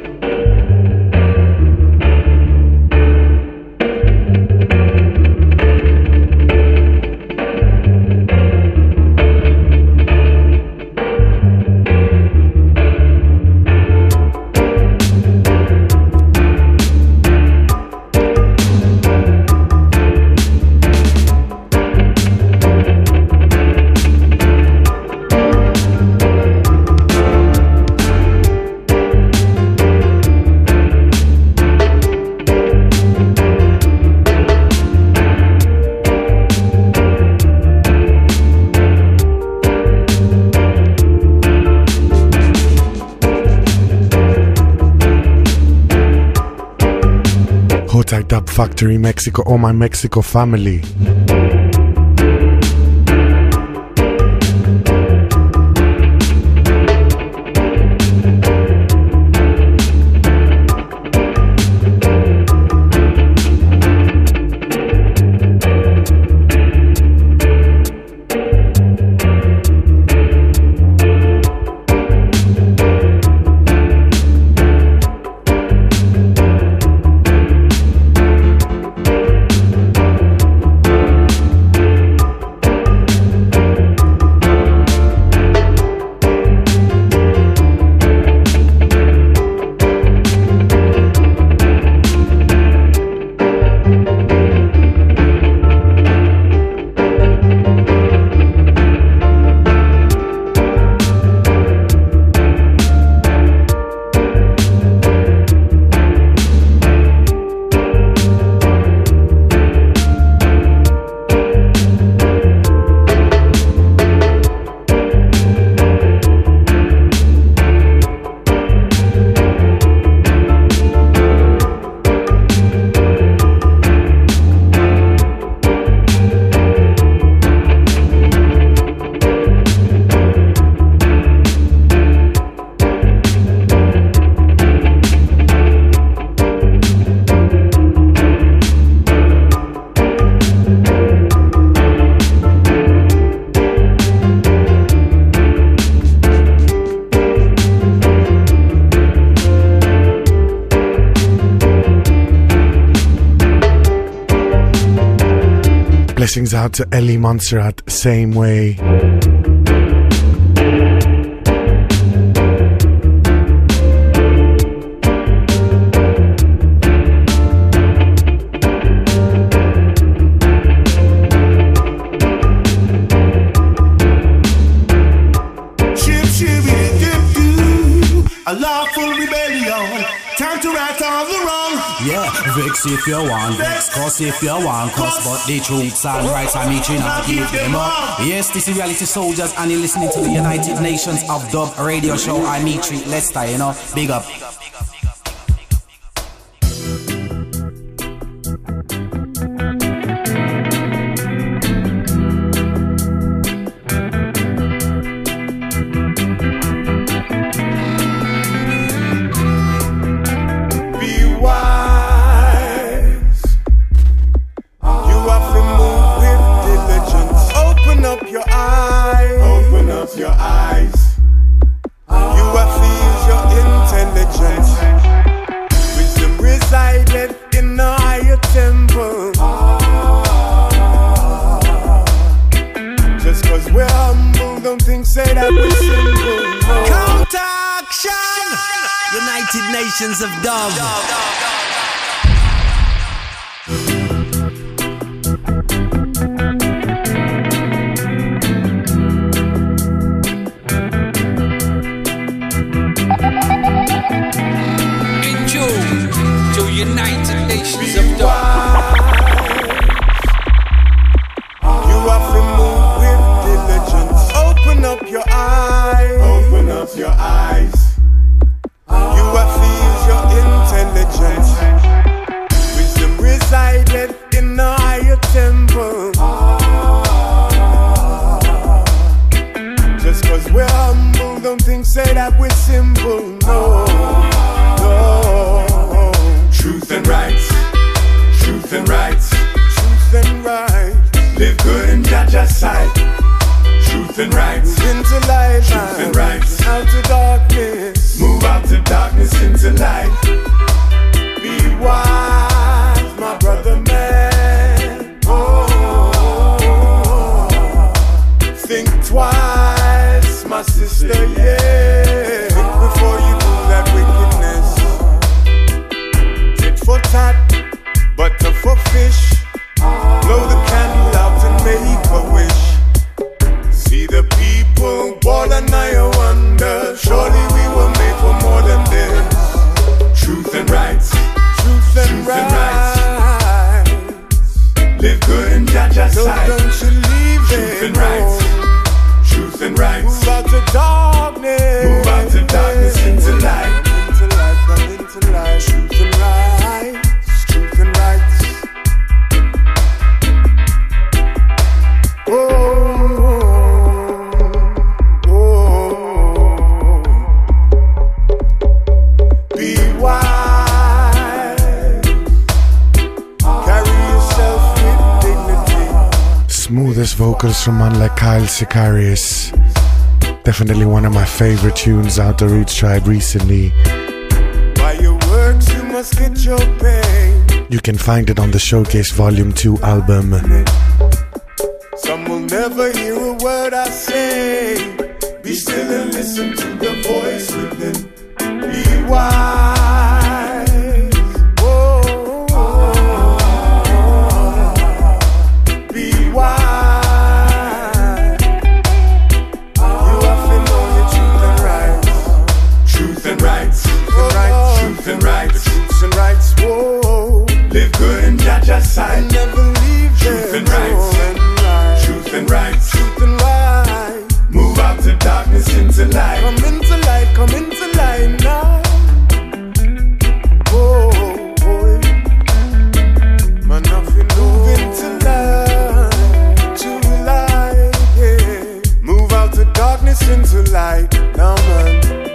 Dub Factory Mexico, oh my Mexico family. Blessings out to Ellie Montserrat, same way. A lawful rebellion, time to right all the wrong. Yeah, vex if you want, vex cuss if you want, cuss, but the truths and rights I meet you not give them up. Yes, this is Reality Soldiers, and you're listening to the United Nations of Dub radio show. I meet you, Lester, you know, big up. United Nations of Dub. In June, to United Nations of Dub. You have to move with diligence. Open up your eyes. Open up your eyes. You have feels your intelligence. Wisdom resided in a higher temple. Just cause we're humble, don't think say that we're simple. No, no. Truth and rights. Truth and rights. Truth and rights. Live good and judge aside. Truth Truth and rights. Move into light, Truth and rights. Out to darkness. Move out to darkness into light. Be wise, my brother man. Think twice, my sister, yeah. Think before you do that wickedness. Tit for tat, butter for fish. Blow the candle out and make a wish. See the people ball and I wonder. Surely we were made for more than this. Truth and rights. Truth and rights. Live good in Jaja's sight. Don't you leave Truth and rights. Truth and rights. Move out to darkness. Move out to darkness into light. Into light, come into light. Truth and rights. Truth and rights. Be wise. Carry yourself with dignity. Smoothest vocals from man like Kyle Sicarius. Definitely one of my favorite tunes out the Roots Tribe recently. By your works you must get your pay. You can find it on the Showcase Volume 2 album. Some will never hear a word I say. Be still and listen to the voice within. Be wise. Be wise. You have to know your truth and rights. Truth and rights. Truth and rights. Truth and rights. Whoa. Live good in Jaja's sight. Never leave Truth and rights. Truth and rights. Truth and right. Move out to darkness into light. Come into light, come into light now. Oh, boy. Man, nothing move into light, yeah. Move out to darkness into light now, man.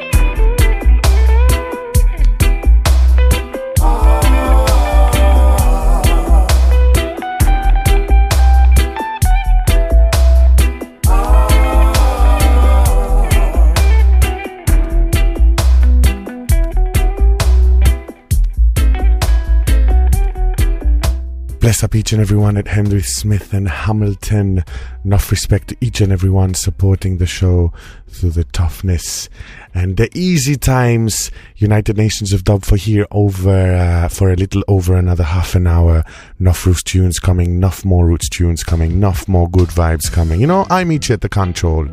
Bless up each and everyone at Henry Smith and Hamilton. Enough respect to each and everyone supporting the show through the toughness and the easy times. United Nations of Dub for here over for a little over another half an hour. Enough Roots tunes coming, enough more Roots tunes coming, enough more good vibes coming. You know, I meet you at the control.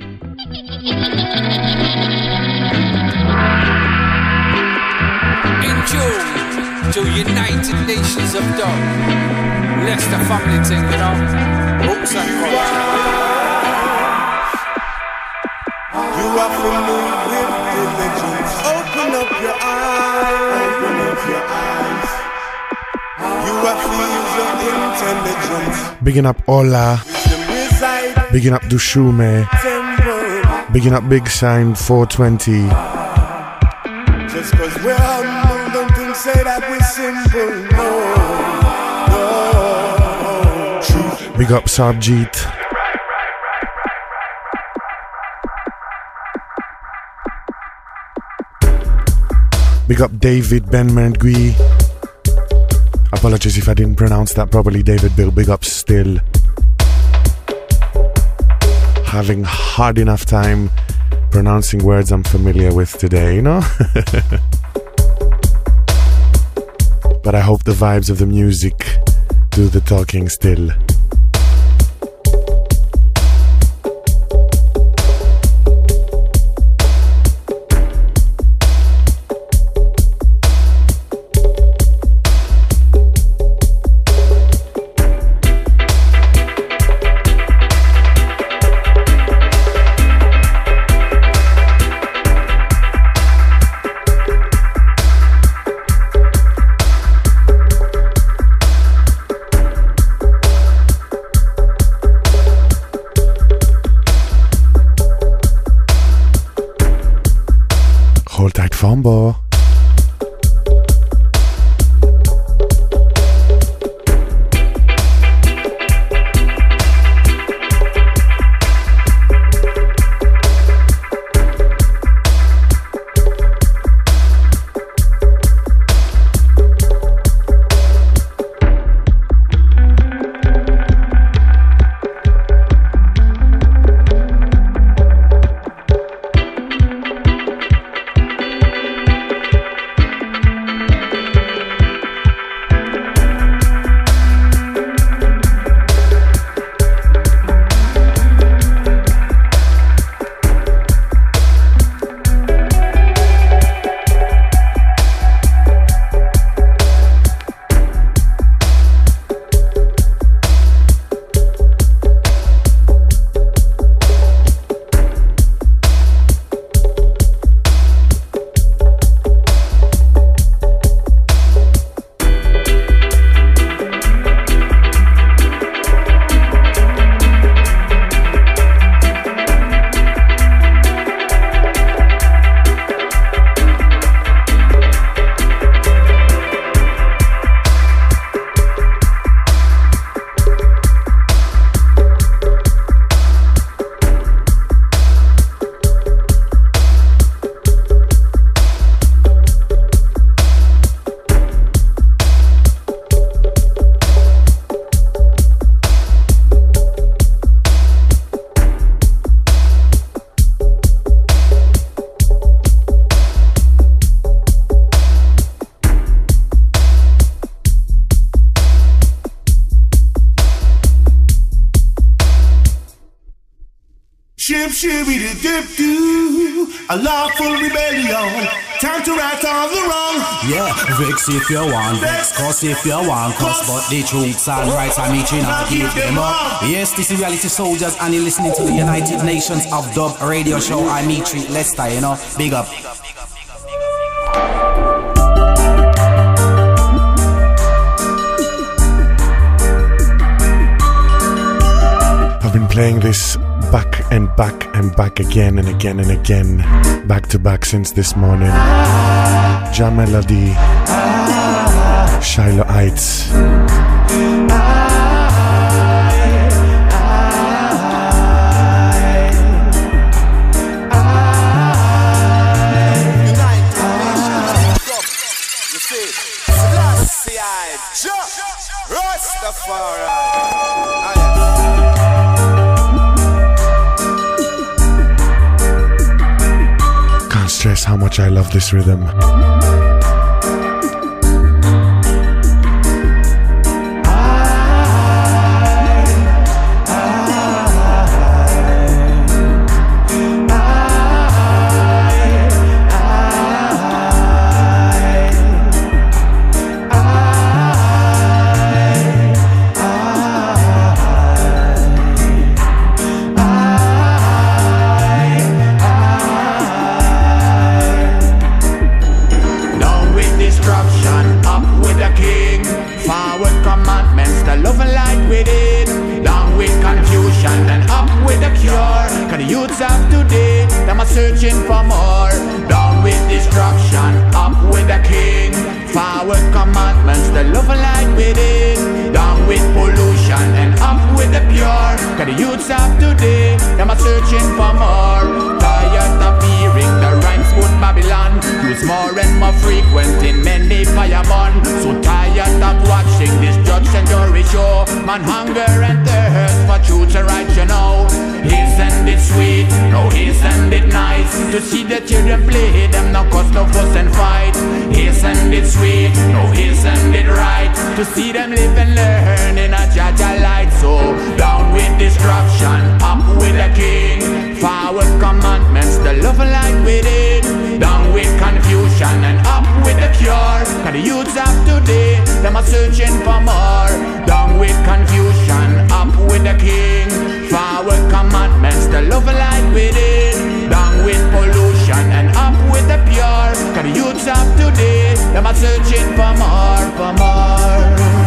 Enjoy to United Nations of Dub. Leicester family thing, you know. Roots and culture. You have to move with diligence. Open up your eyes. Open up your eyes. You have to use your intelligence. Bigging up Ola. Bigging up Dushume. Bigging up Big Shine 420. Just cause we're humble, don't think say that we're simple. No. Big up Sabjeet. Big up David Benmergui. Apologies if I didn't pronounce that properly, David Bill. Big up still. Having hard enough time pronouncing words I'm familiar with today, you know? But I hope the vibes of the music do the talking still. Hold tight, Fombo. Dip, shibby, dip, do. A lawful rebellion. Time to right all the wrong. Yeah, vex if you want, vex cause if you want, cause but the truths and rights I'm eating, I give them up. Yes, this is Reality Soldiers, and you're listening to the United Nations of Dub radio show. I'm Mitri Lester, you know, big up. I've been playing this back and back and back again and again and again, back to back since this morning. Jah Melody, Shiloh Heights. Can't stress how much I love this rhythm. Searching for more, down with destruction, up with the king. Forward commandments, the love and light within. Down with pollution and up with the pure. Cause the youths of today, them are searching for more. Tired of hearing the rhymes put Babylon. Use more and more frequent in many fireborn. So tired of watching this judge and jury show. Man hunger and thirst for truth and right, you know. Isn't it sweet? No, isn't it nice to see the children play? Them no cause no fuss and fight. Isn't it sweet? No, isn't it right to see them live and learn in a Jaja light? So down with destruction, up with the king. Forward commandments, the love and light within. Down with confusion and up with the cure. Cause the youths of today, them are searching for more. Down with confusion, up with the king. Forward commandments, the love and light within. Down with pollution and up with the pure. Cause the youths of today, them are searching for more, for more.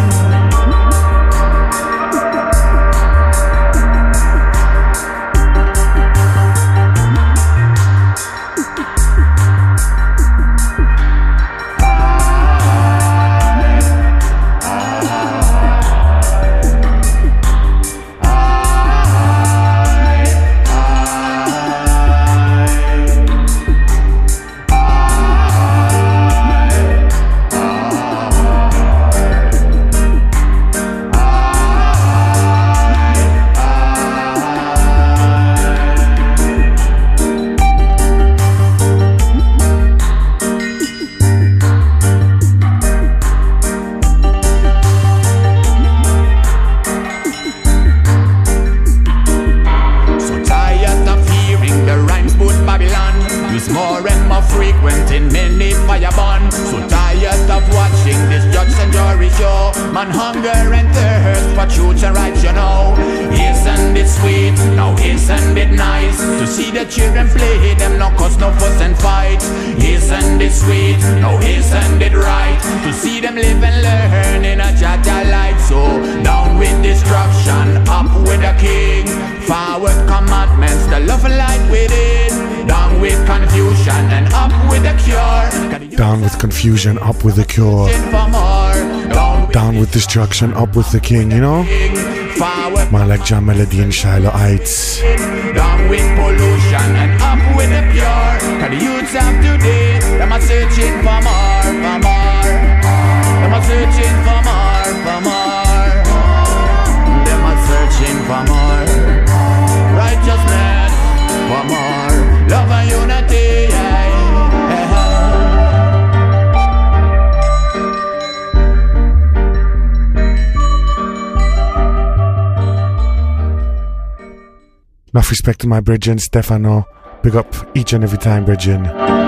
Man hunger and thirst for truth and right, you know. Isn't it sweet? Now isn't it nice to see the children play? Them no cause no fuss and fight. Isn't it sweet? Now isn't it right to see them live and learn in a Jaja light? So down with destruction, up with the king. Forward commandments, the love and light within. Down with confusion and up with the cure. Down with confusion, up with the cure. Down with destruction, up with the king, you know? Man like Jah Melody and Shiloh Heights. Down with pollution and up with the pure. Cause the youths of today, them are searching for more, for more. Them are searching for more, for more. Them are searching for more. Righteousness, for more. Love and unity, yeah. Enough respect to my brethren, Stefano. Big up each and every time, brethren.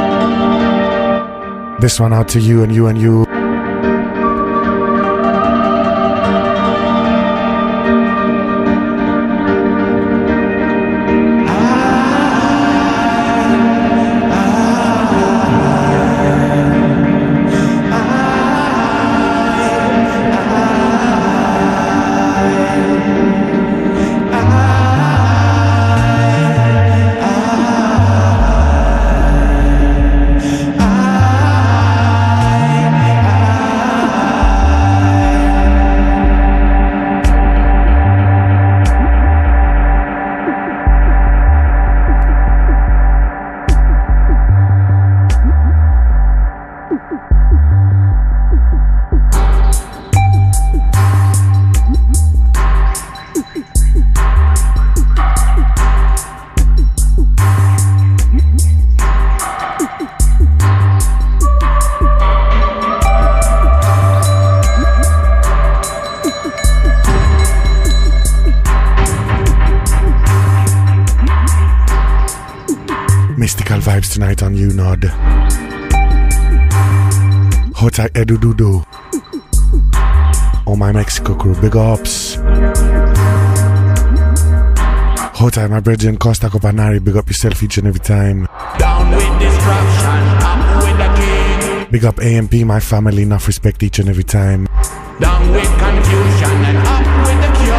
This one out to you and you and you. Vibes tonight on you, Nod. Hota Edududu. Oh, my Mexico crew, big ups. Hota, my brethren, Costa Copanari, big up yourself each and every time. Down with destruction, up with the king. Big up AMP, my family, enough respect each and every time. Down with confusion and up with the cure.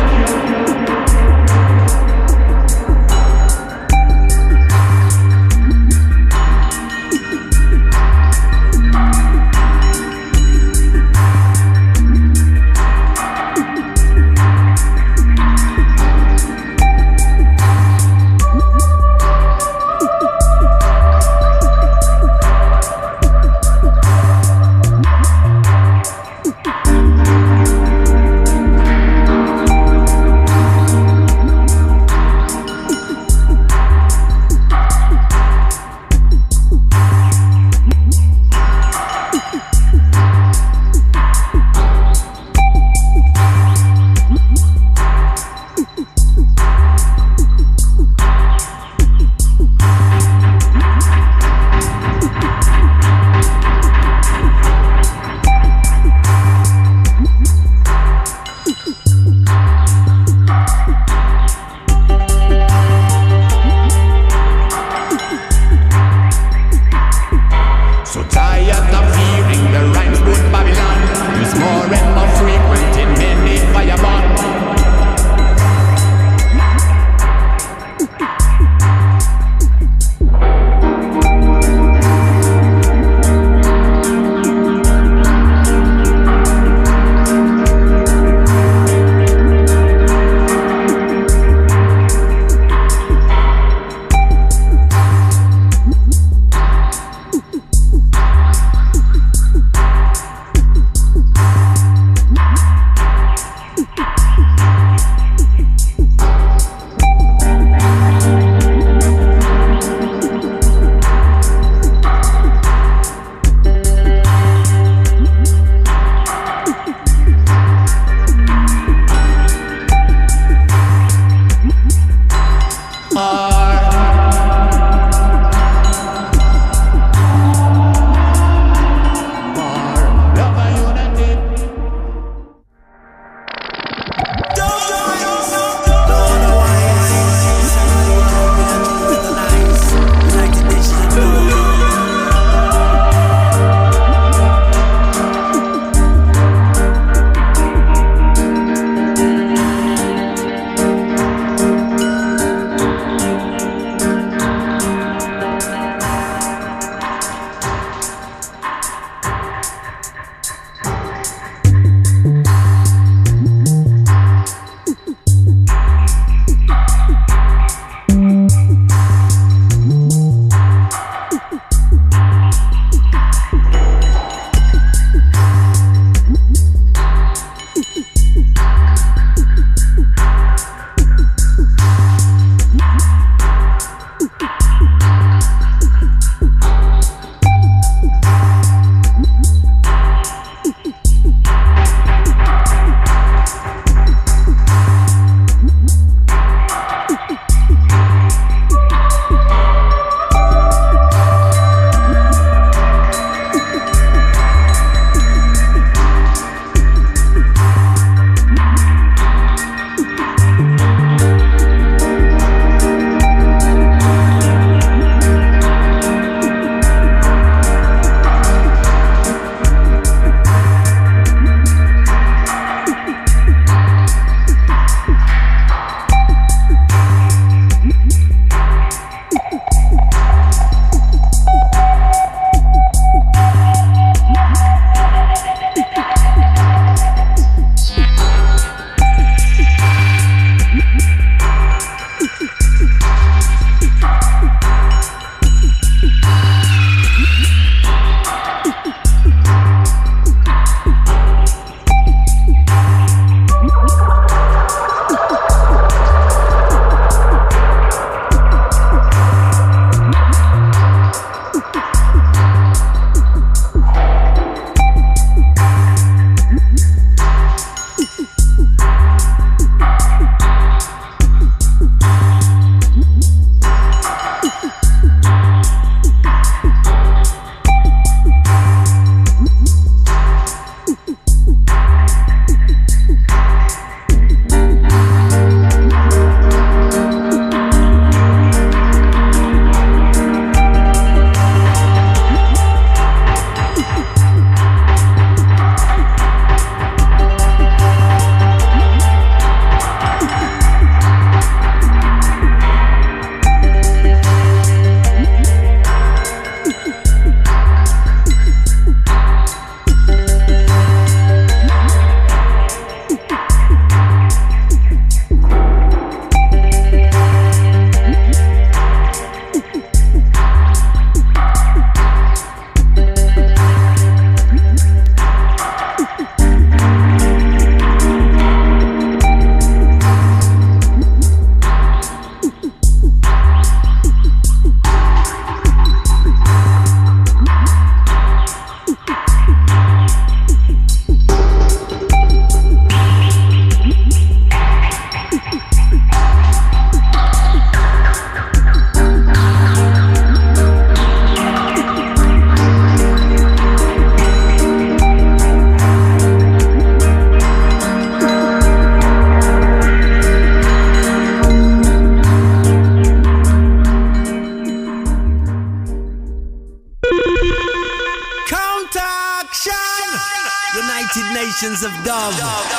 Nations of Dub.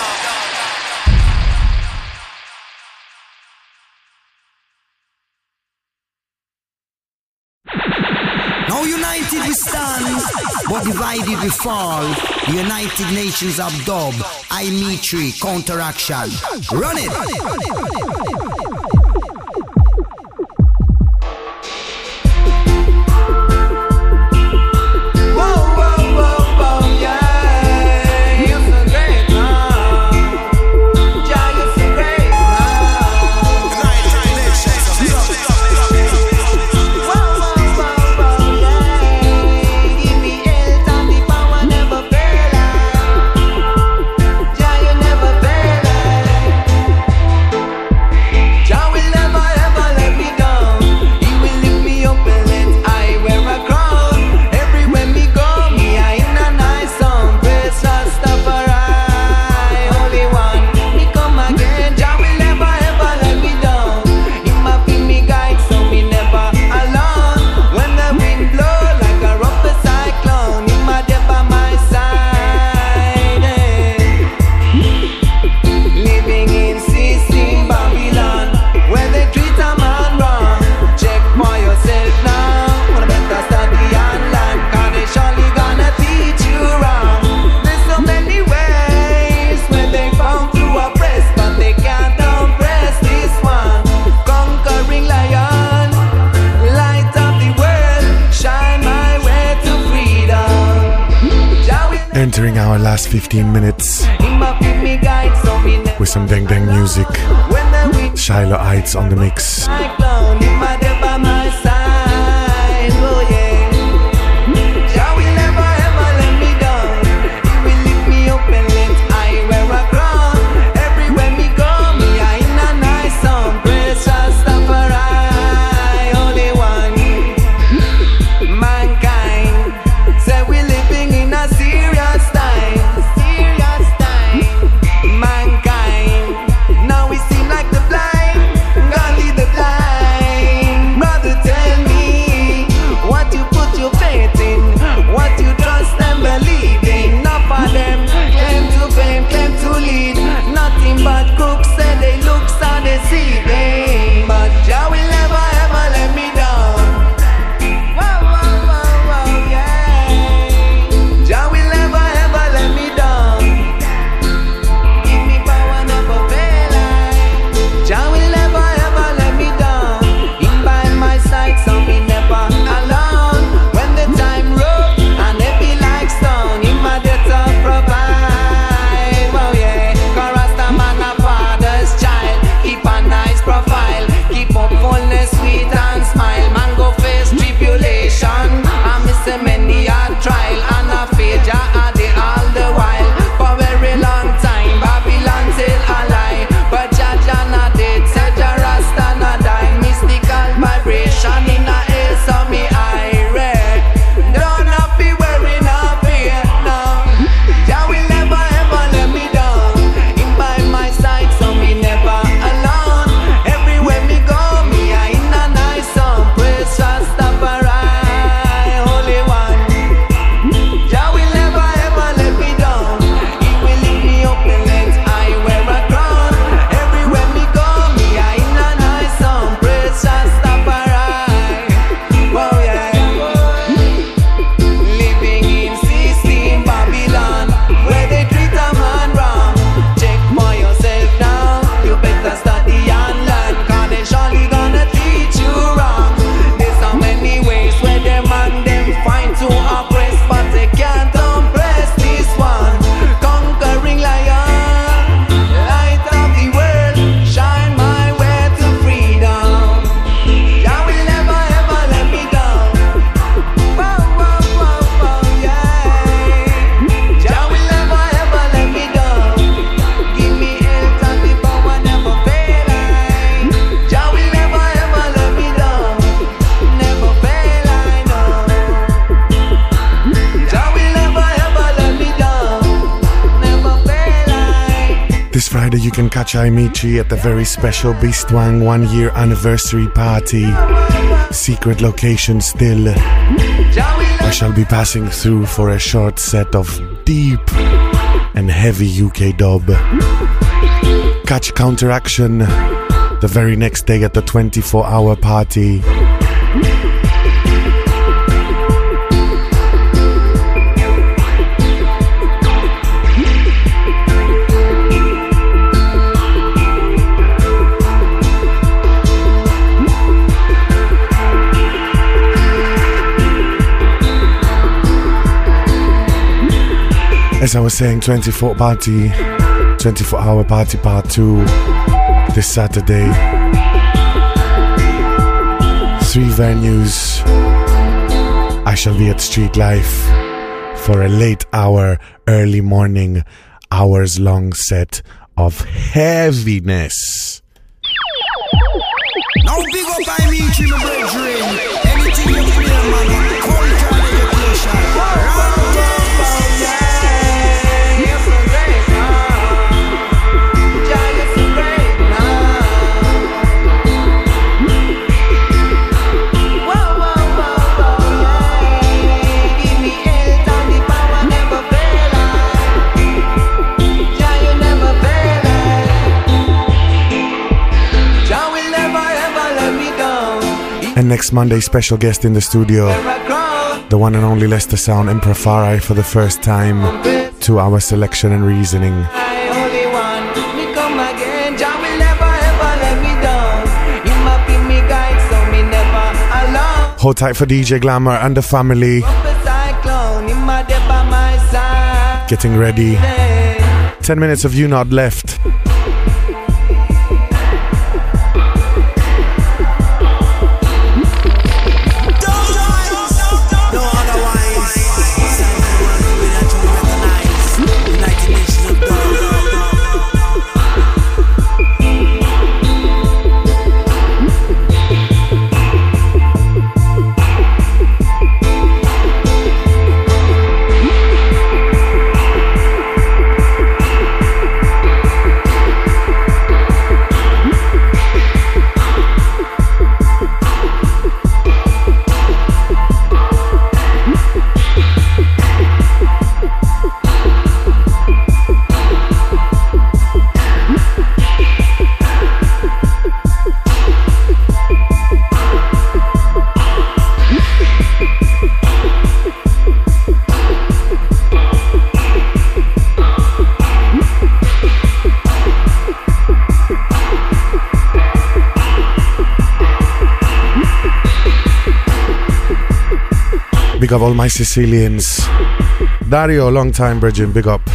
Now united we stand, but divided we fall. The United Nations of Dub, Imitri, Counteraction. Run it! Entering our last 15 minutes with some dang dang music. Shiloh Heights on the mix. This Friday you can catch Imitri at the very special Beastwang 1 year anniversary party. Secret location still. I shall be passing through for a short set of deep and heavy UK dub. Catch Counteraction the very next day at the 24-hour party. As I was saying, 24-hour party part 2 this Saturday. 3 venues. I shall be at Street Life for a late hour, early morning, hours-long set of heaviness. Now big up I mean to my brethren. Anything you feel, man, culture and education. And next Monday, special guest in the studio, the one and only Leicester Sound Emperor Farai for the first time. 2 hour selection and reasoning. Hold tight for DJ Glamour and the family. Getting ready. 10 minutes of You Not left. Big up all my Sicilians. Dario, long time, Bridget, big up.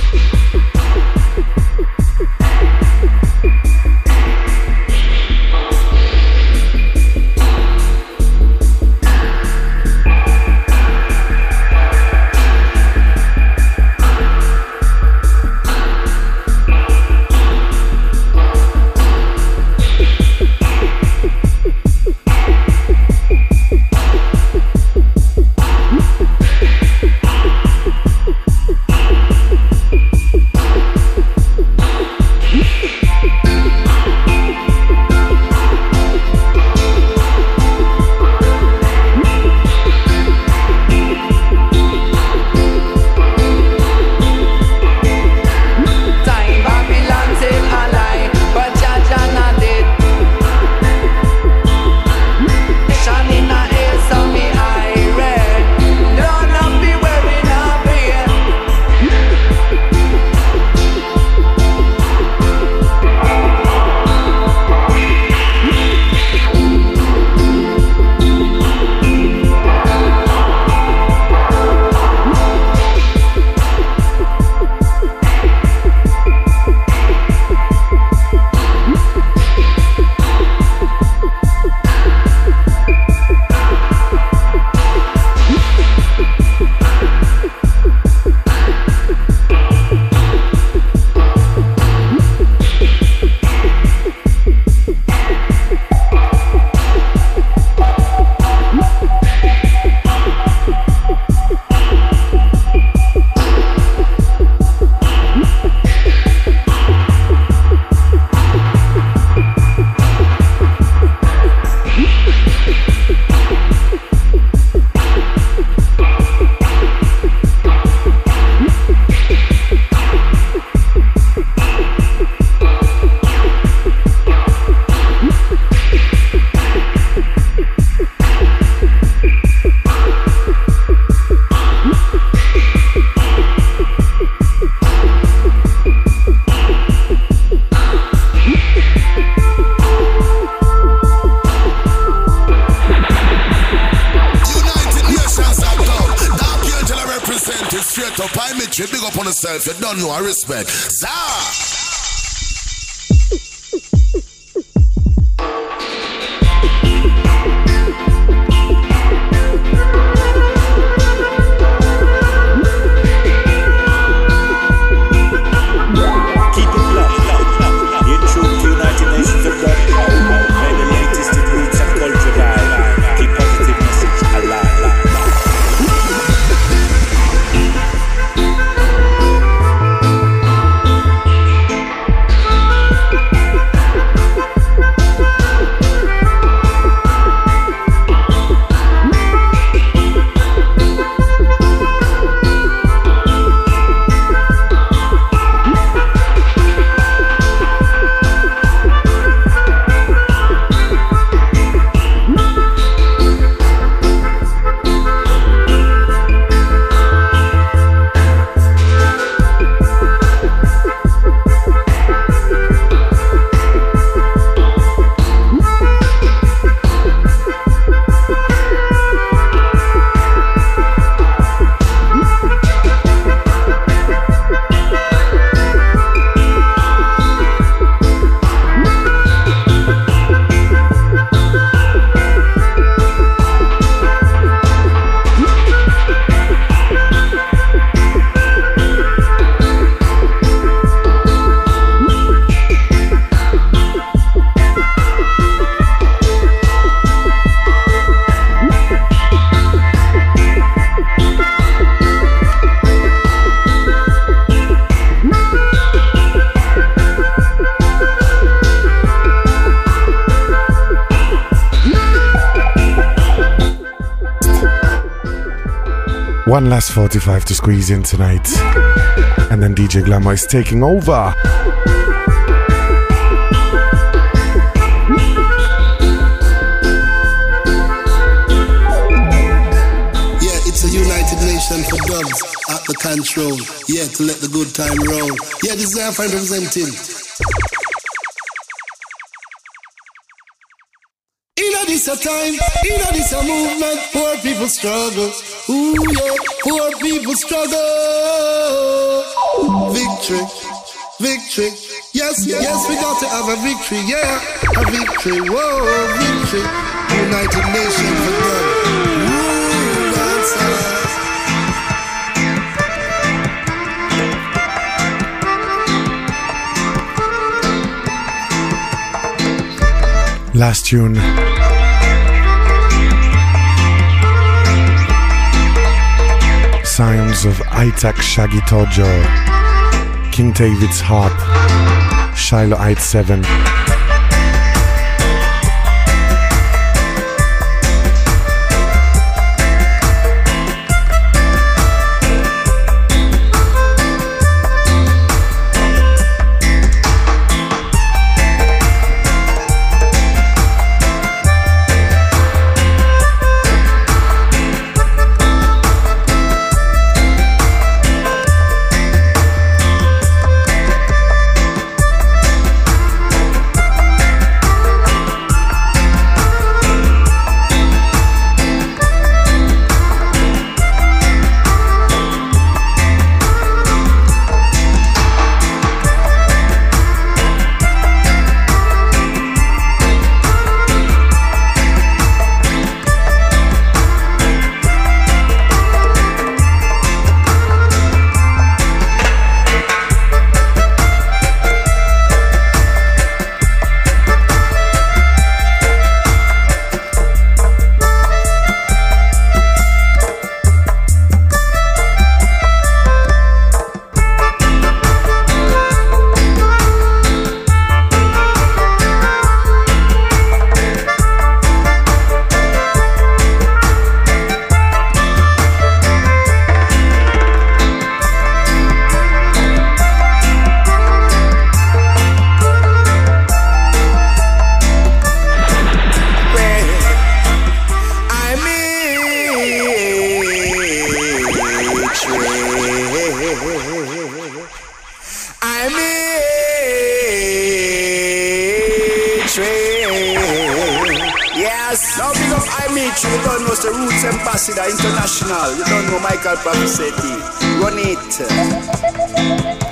Mitri, big up on yourself. You don't know I respect. Zah! One last 45 to squeeze in tonight, and then DJ Glamour is taking over. Yeah, it's a United Nation for dubs at the control. Yeah, to let the good time roll. Yeah, this is our friend representing. This a time, this a movement, poor people struggle. Ooh yeah, poor people struggle. Victory, victory. Yes, yes, we got to have a victory. Yeah, a victory. Whoa, victory. United Nations for God. Ooh, that's us. Last tune. Sounds of Itak Shaggy Tojo, King David's Harp, Shiloh 87. Yes, now big up I meet you. You don't know the Roots Ambassador International. You don't know Michael Pavisetti. run it.